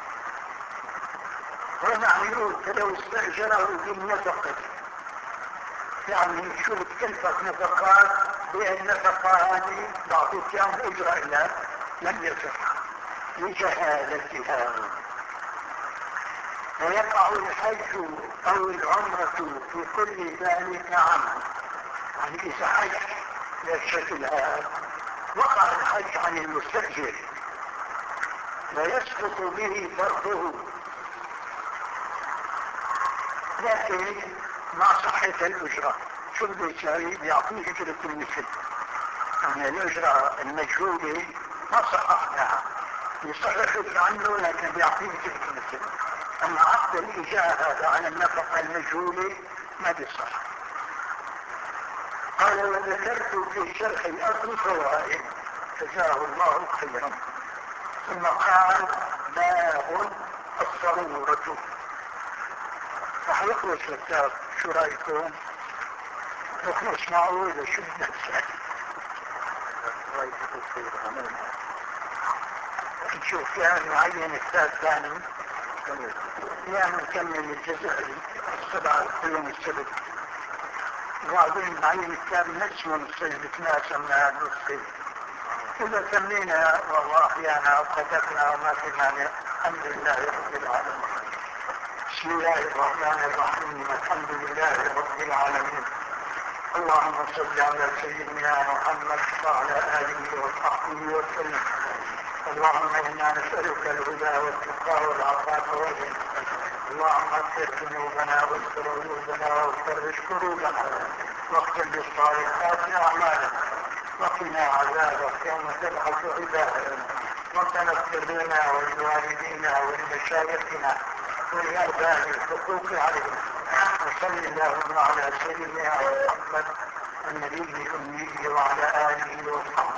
هنا عم يقول فلو استأجره بالنفقة، يعني شو بتكلفك نفقات، بالنفقة هذه بعطيك يوم أجرة إلا لم يصح لجهالتها. ويقع الحج أو العمرة في كل ذلك عام، يعني إذا حج للشكل هذا وقع الحج عن المستأجر ويسقط به فرضه، لكن مع صحة الأجرة. شو بده يساوي؟ بيعطيه أجرة المثل، يعني الأجرة المجهولة ما صححناها، يصحح عنه لكن بيعطيه أجرة المثل. أما عقد الإيجار هذا على النفقة المجهولة ما بيصح. قال وذكرت في شرح الأصل فوائد جزاه الله خيرا. ثم قال باب الضرورة. رح يخلص الكتاب، شو رأيكم؟ يخلص معه إذا شو بدك نشوف يعني معين كتاب ثاني يعني نكمل الجزء السبعة يوم السبت، وبعدين معين كتاب نسمه نصير بتناسب مع النصير. إذا كملنا والله أحيانا وقدرنا وما في مانع، الحمد لله رب العالمين. بسم الله الرحمن الرحيم، الحمد لله رب العالمين. اللهم صل على سيدنا محمد وعلى آله وصحبه وسلم. اللهم إنا نسألك الهدى والتقى والعفاف والغنى، اللهم اغفر ذنوبنا واستر عيوبنا وفرج كروبنا واختم بالصالحات اعمالنا وقنا عذابك يوم تبعث عبادك. ربنا اغفر لنا ولوالدينا ولمشايخنا ولأرباب الحقوق علينا. وصل اللهم على سيدنا محمد النبي الأمي وعلى آله وصحبه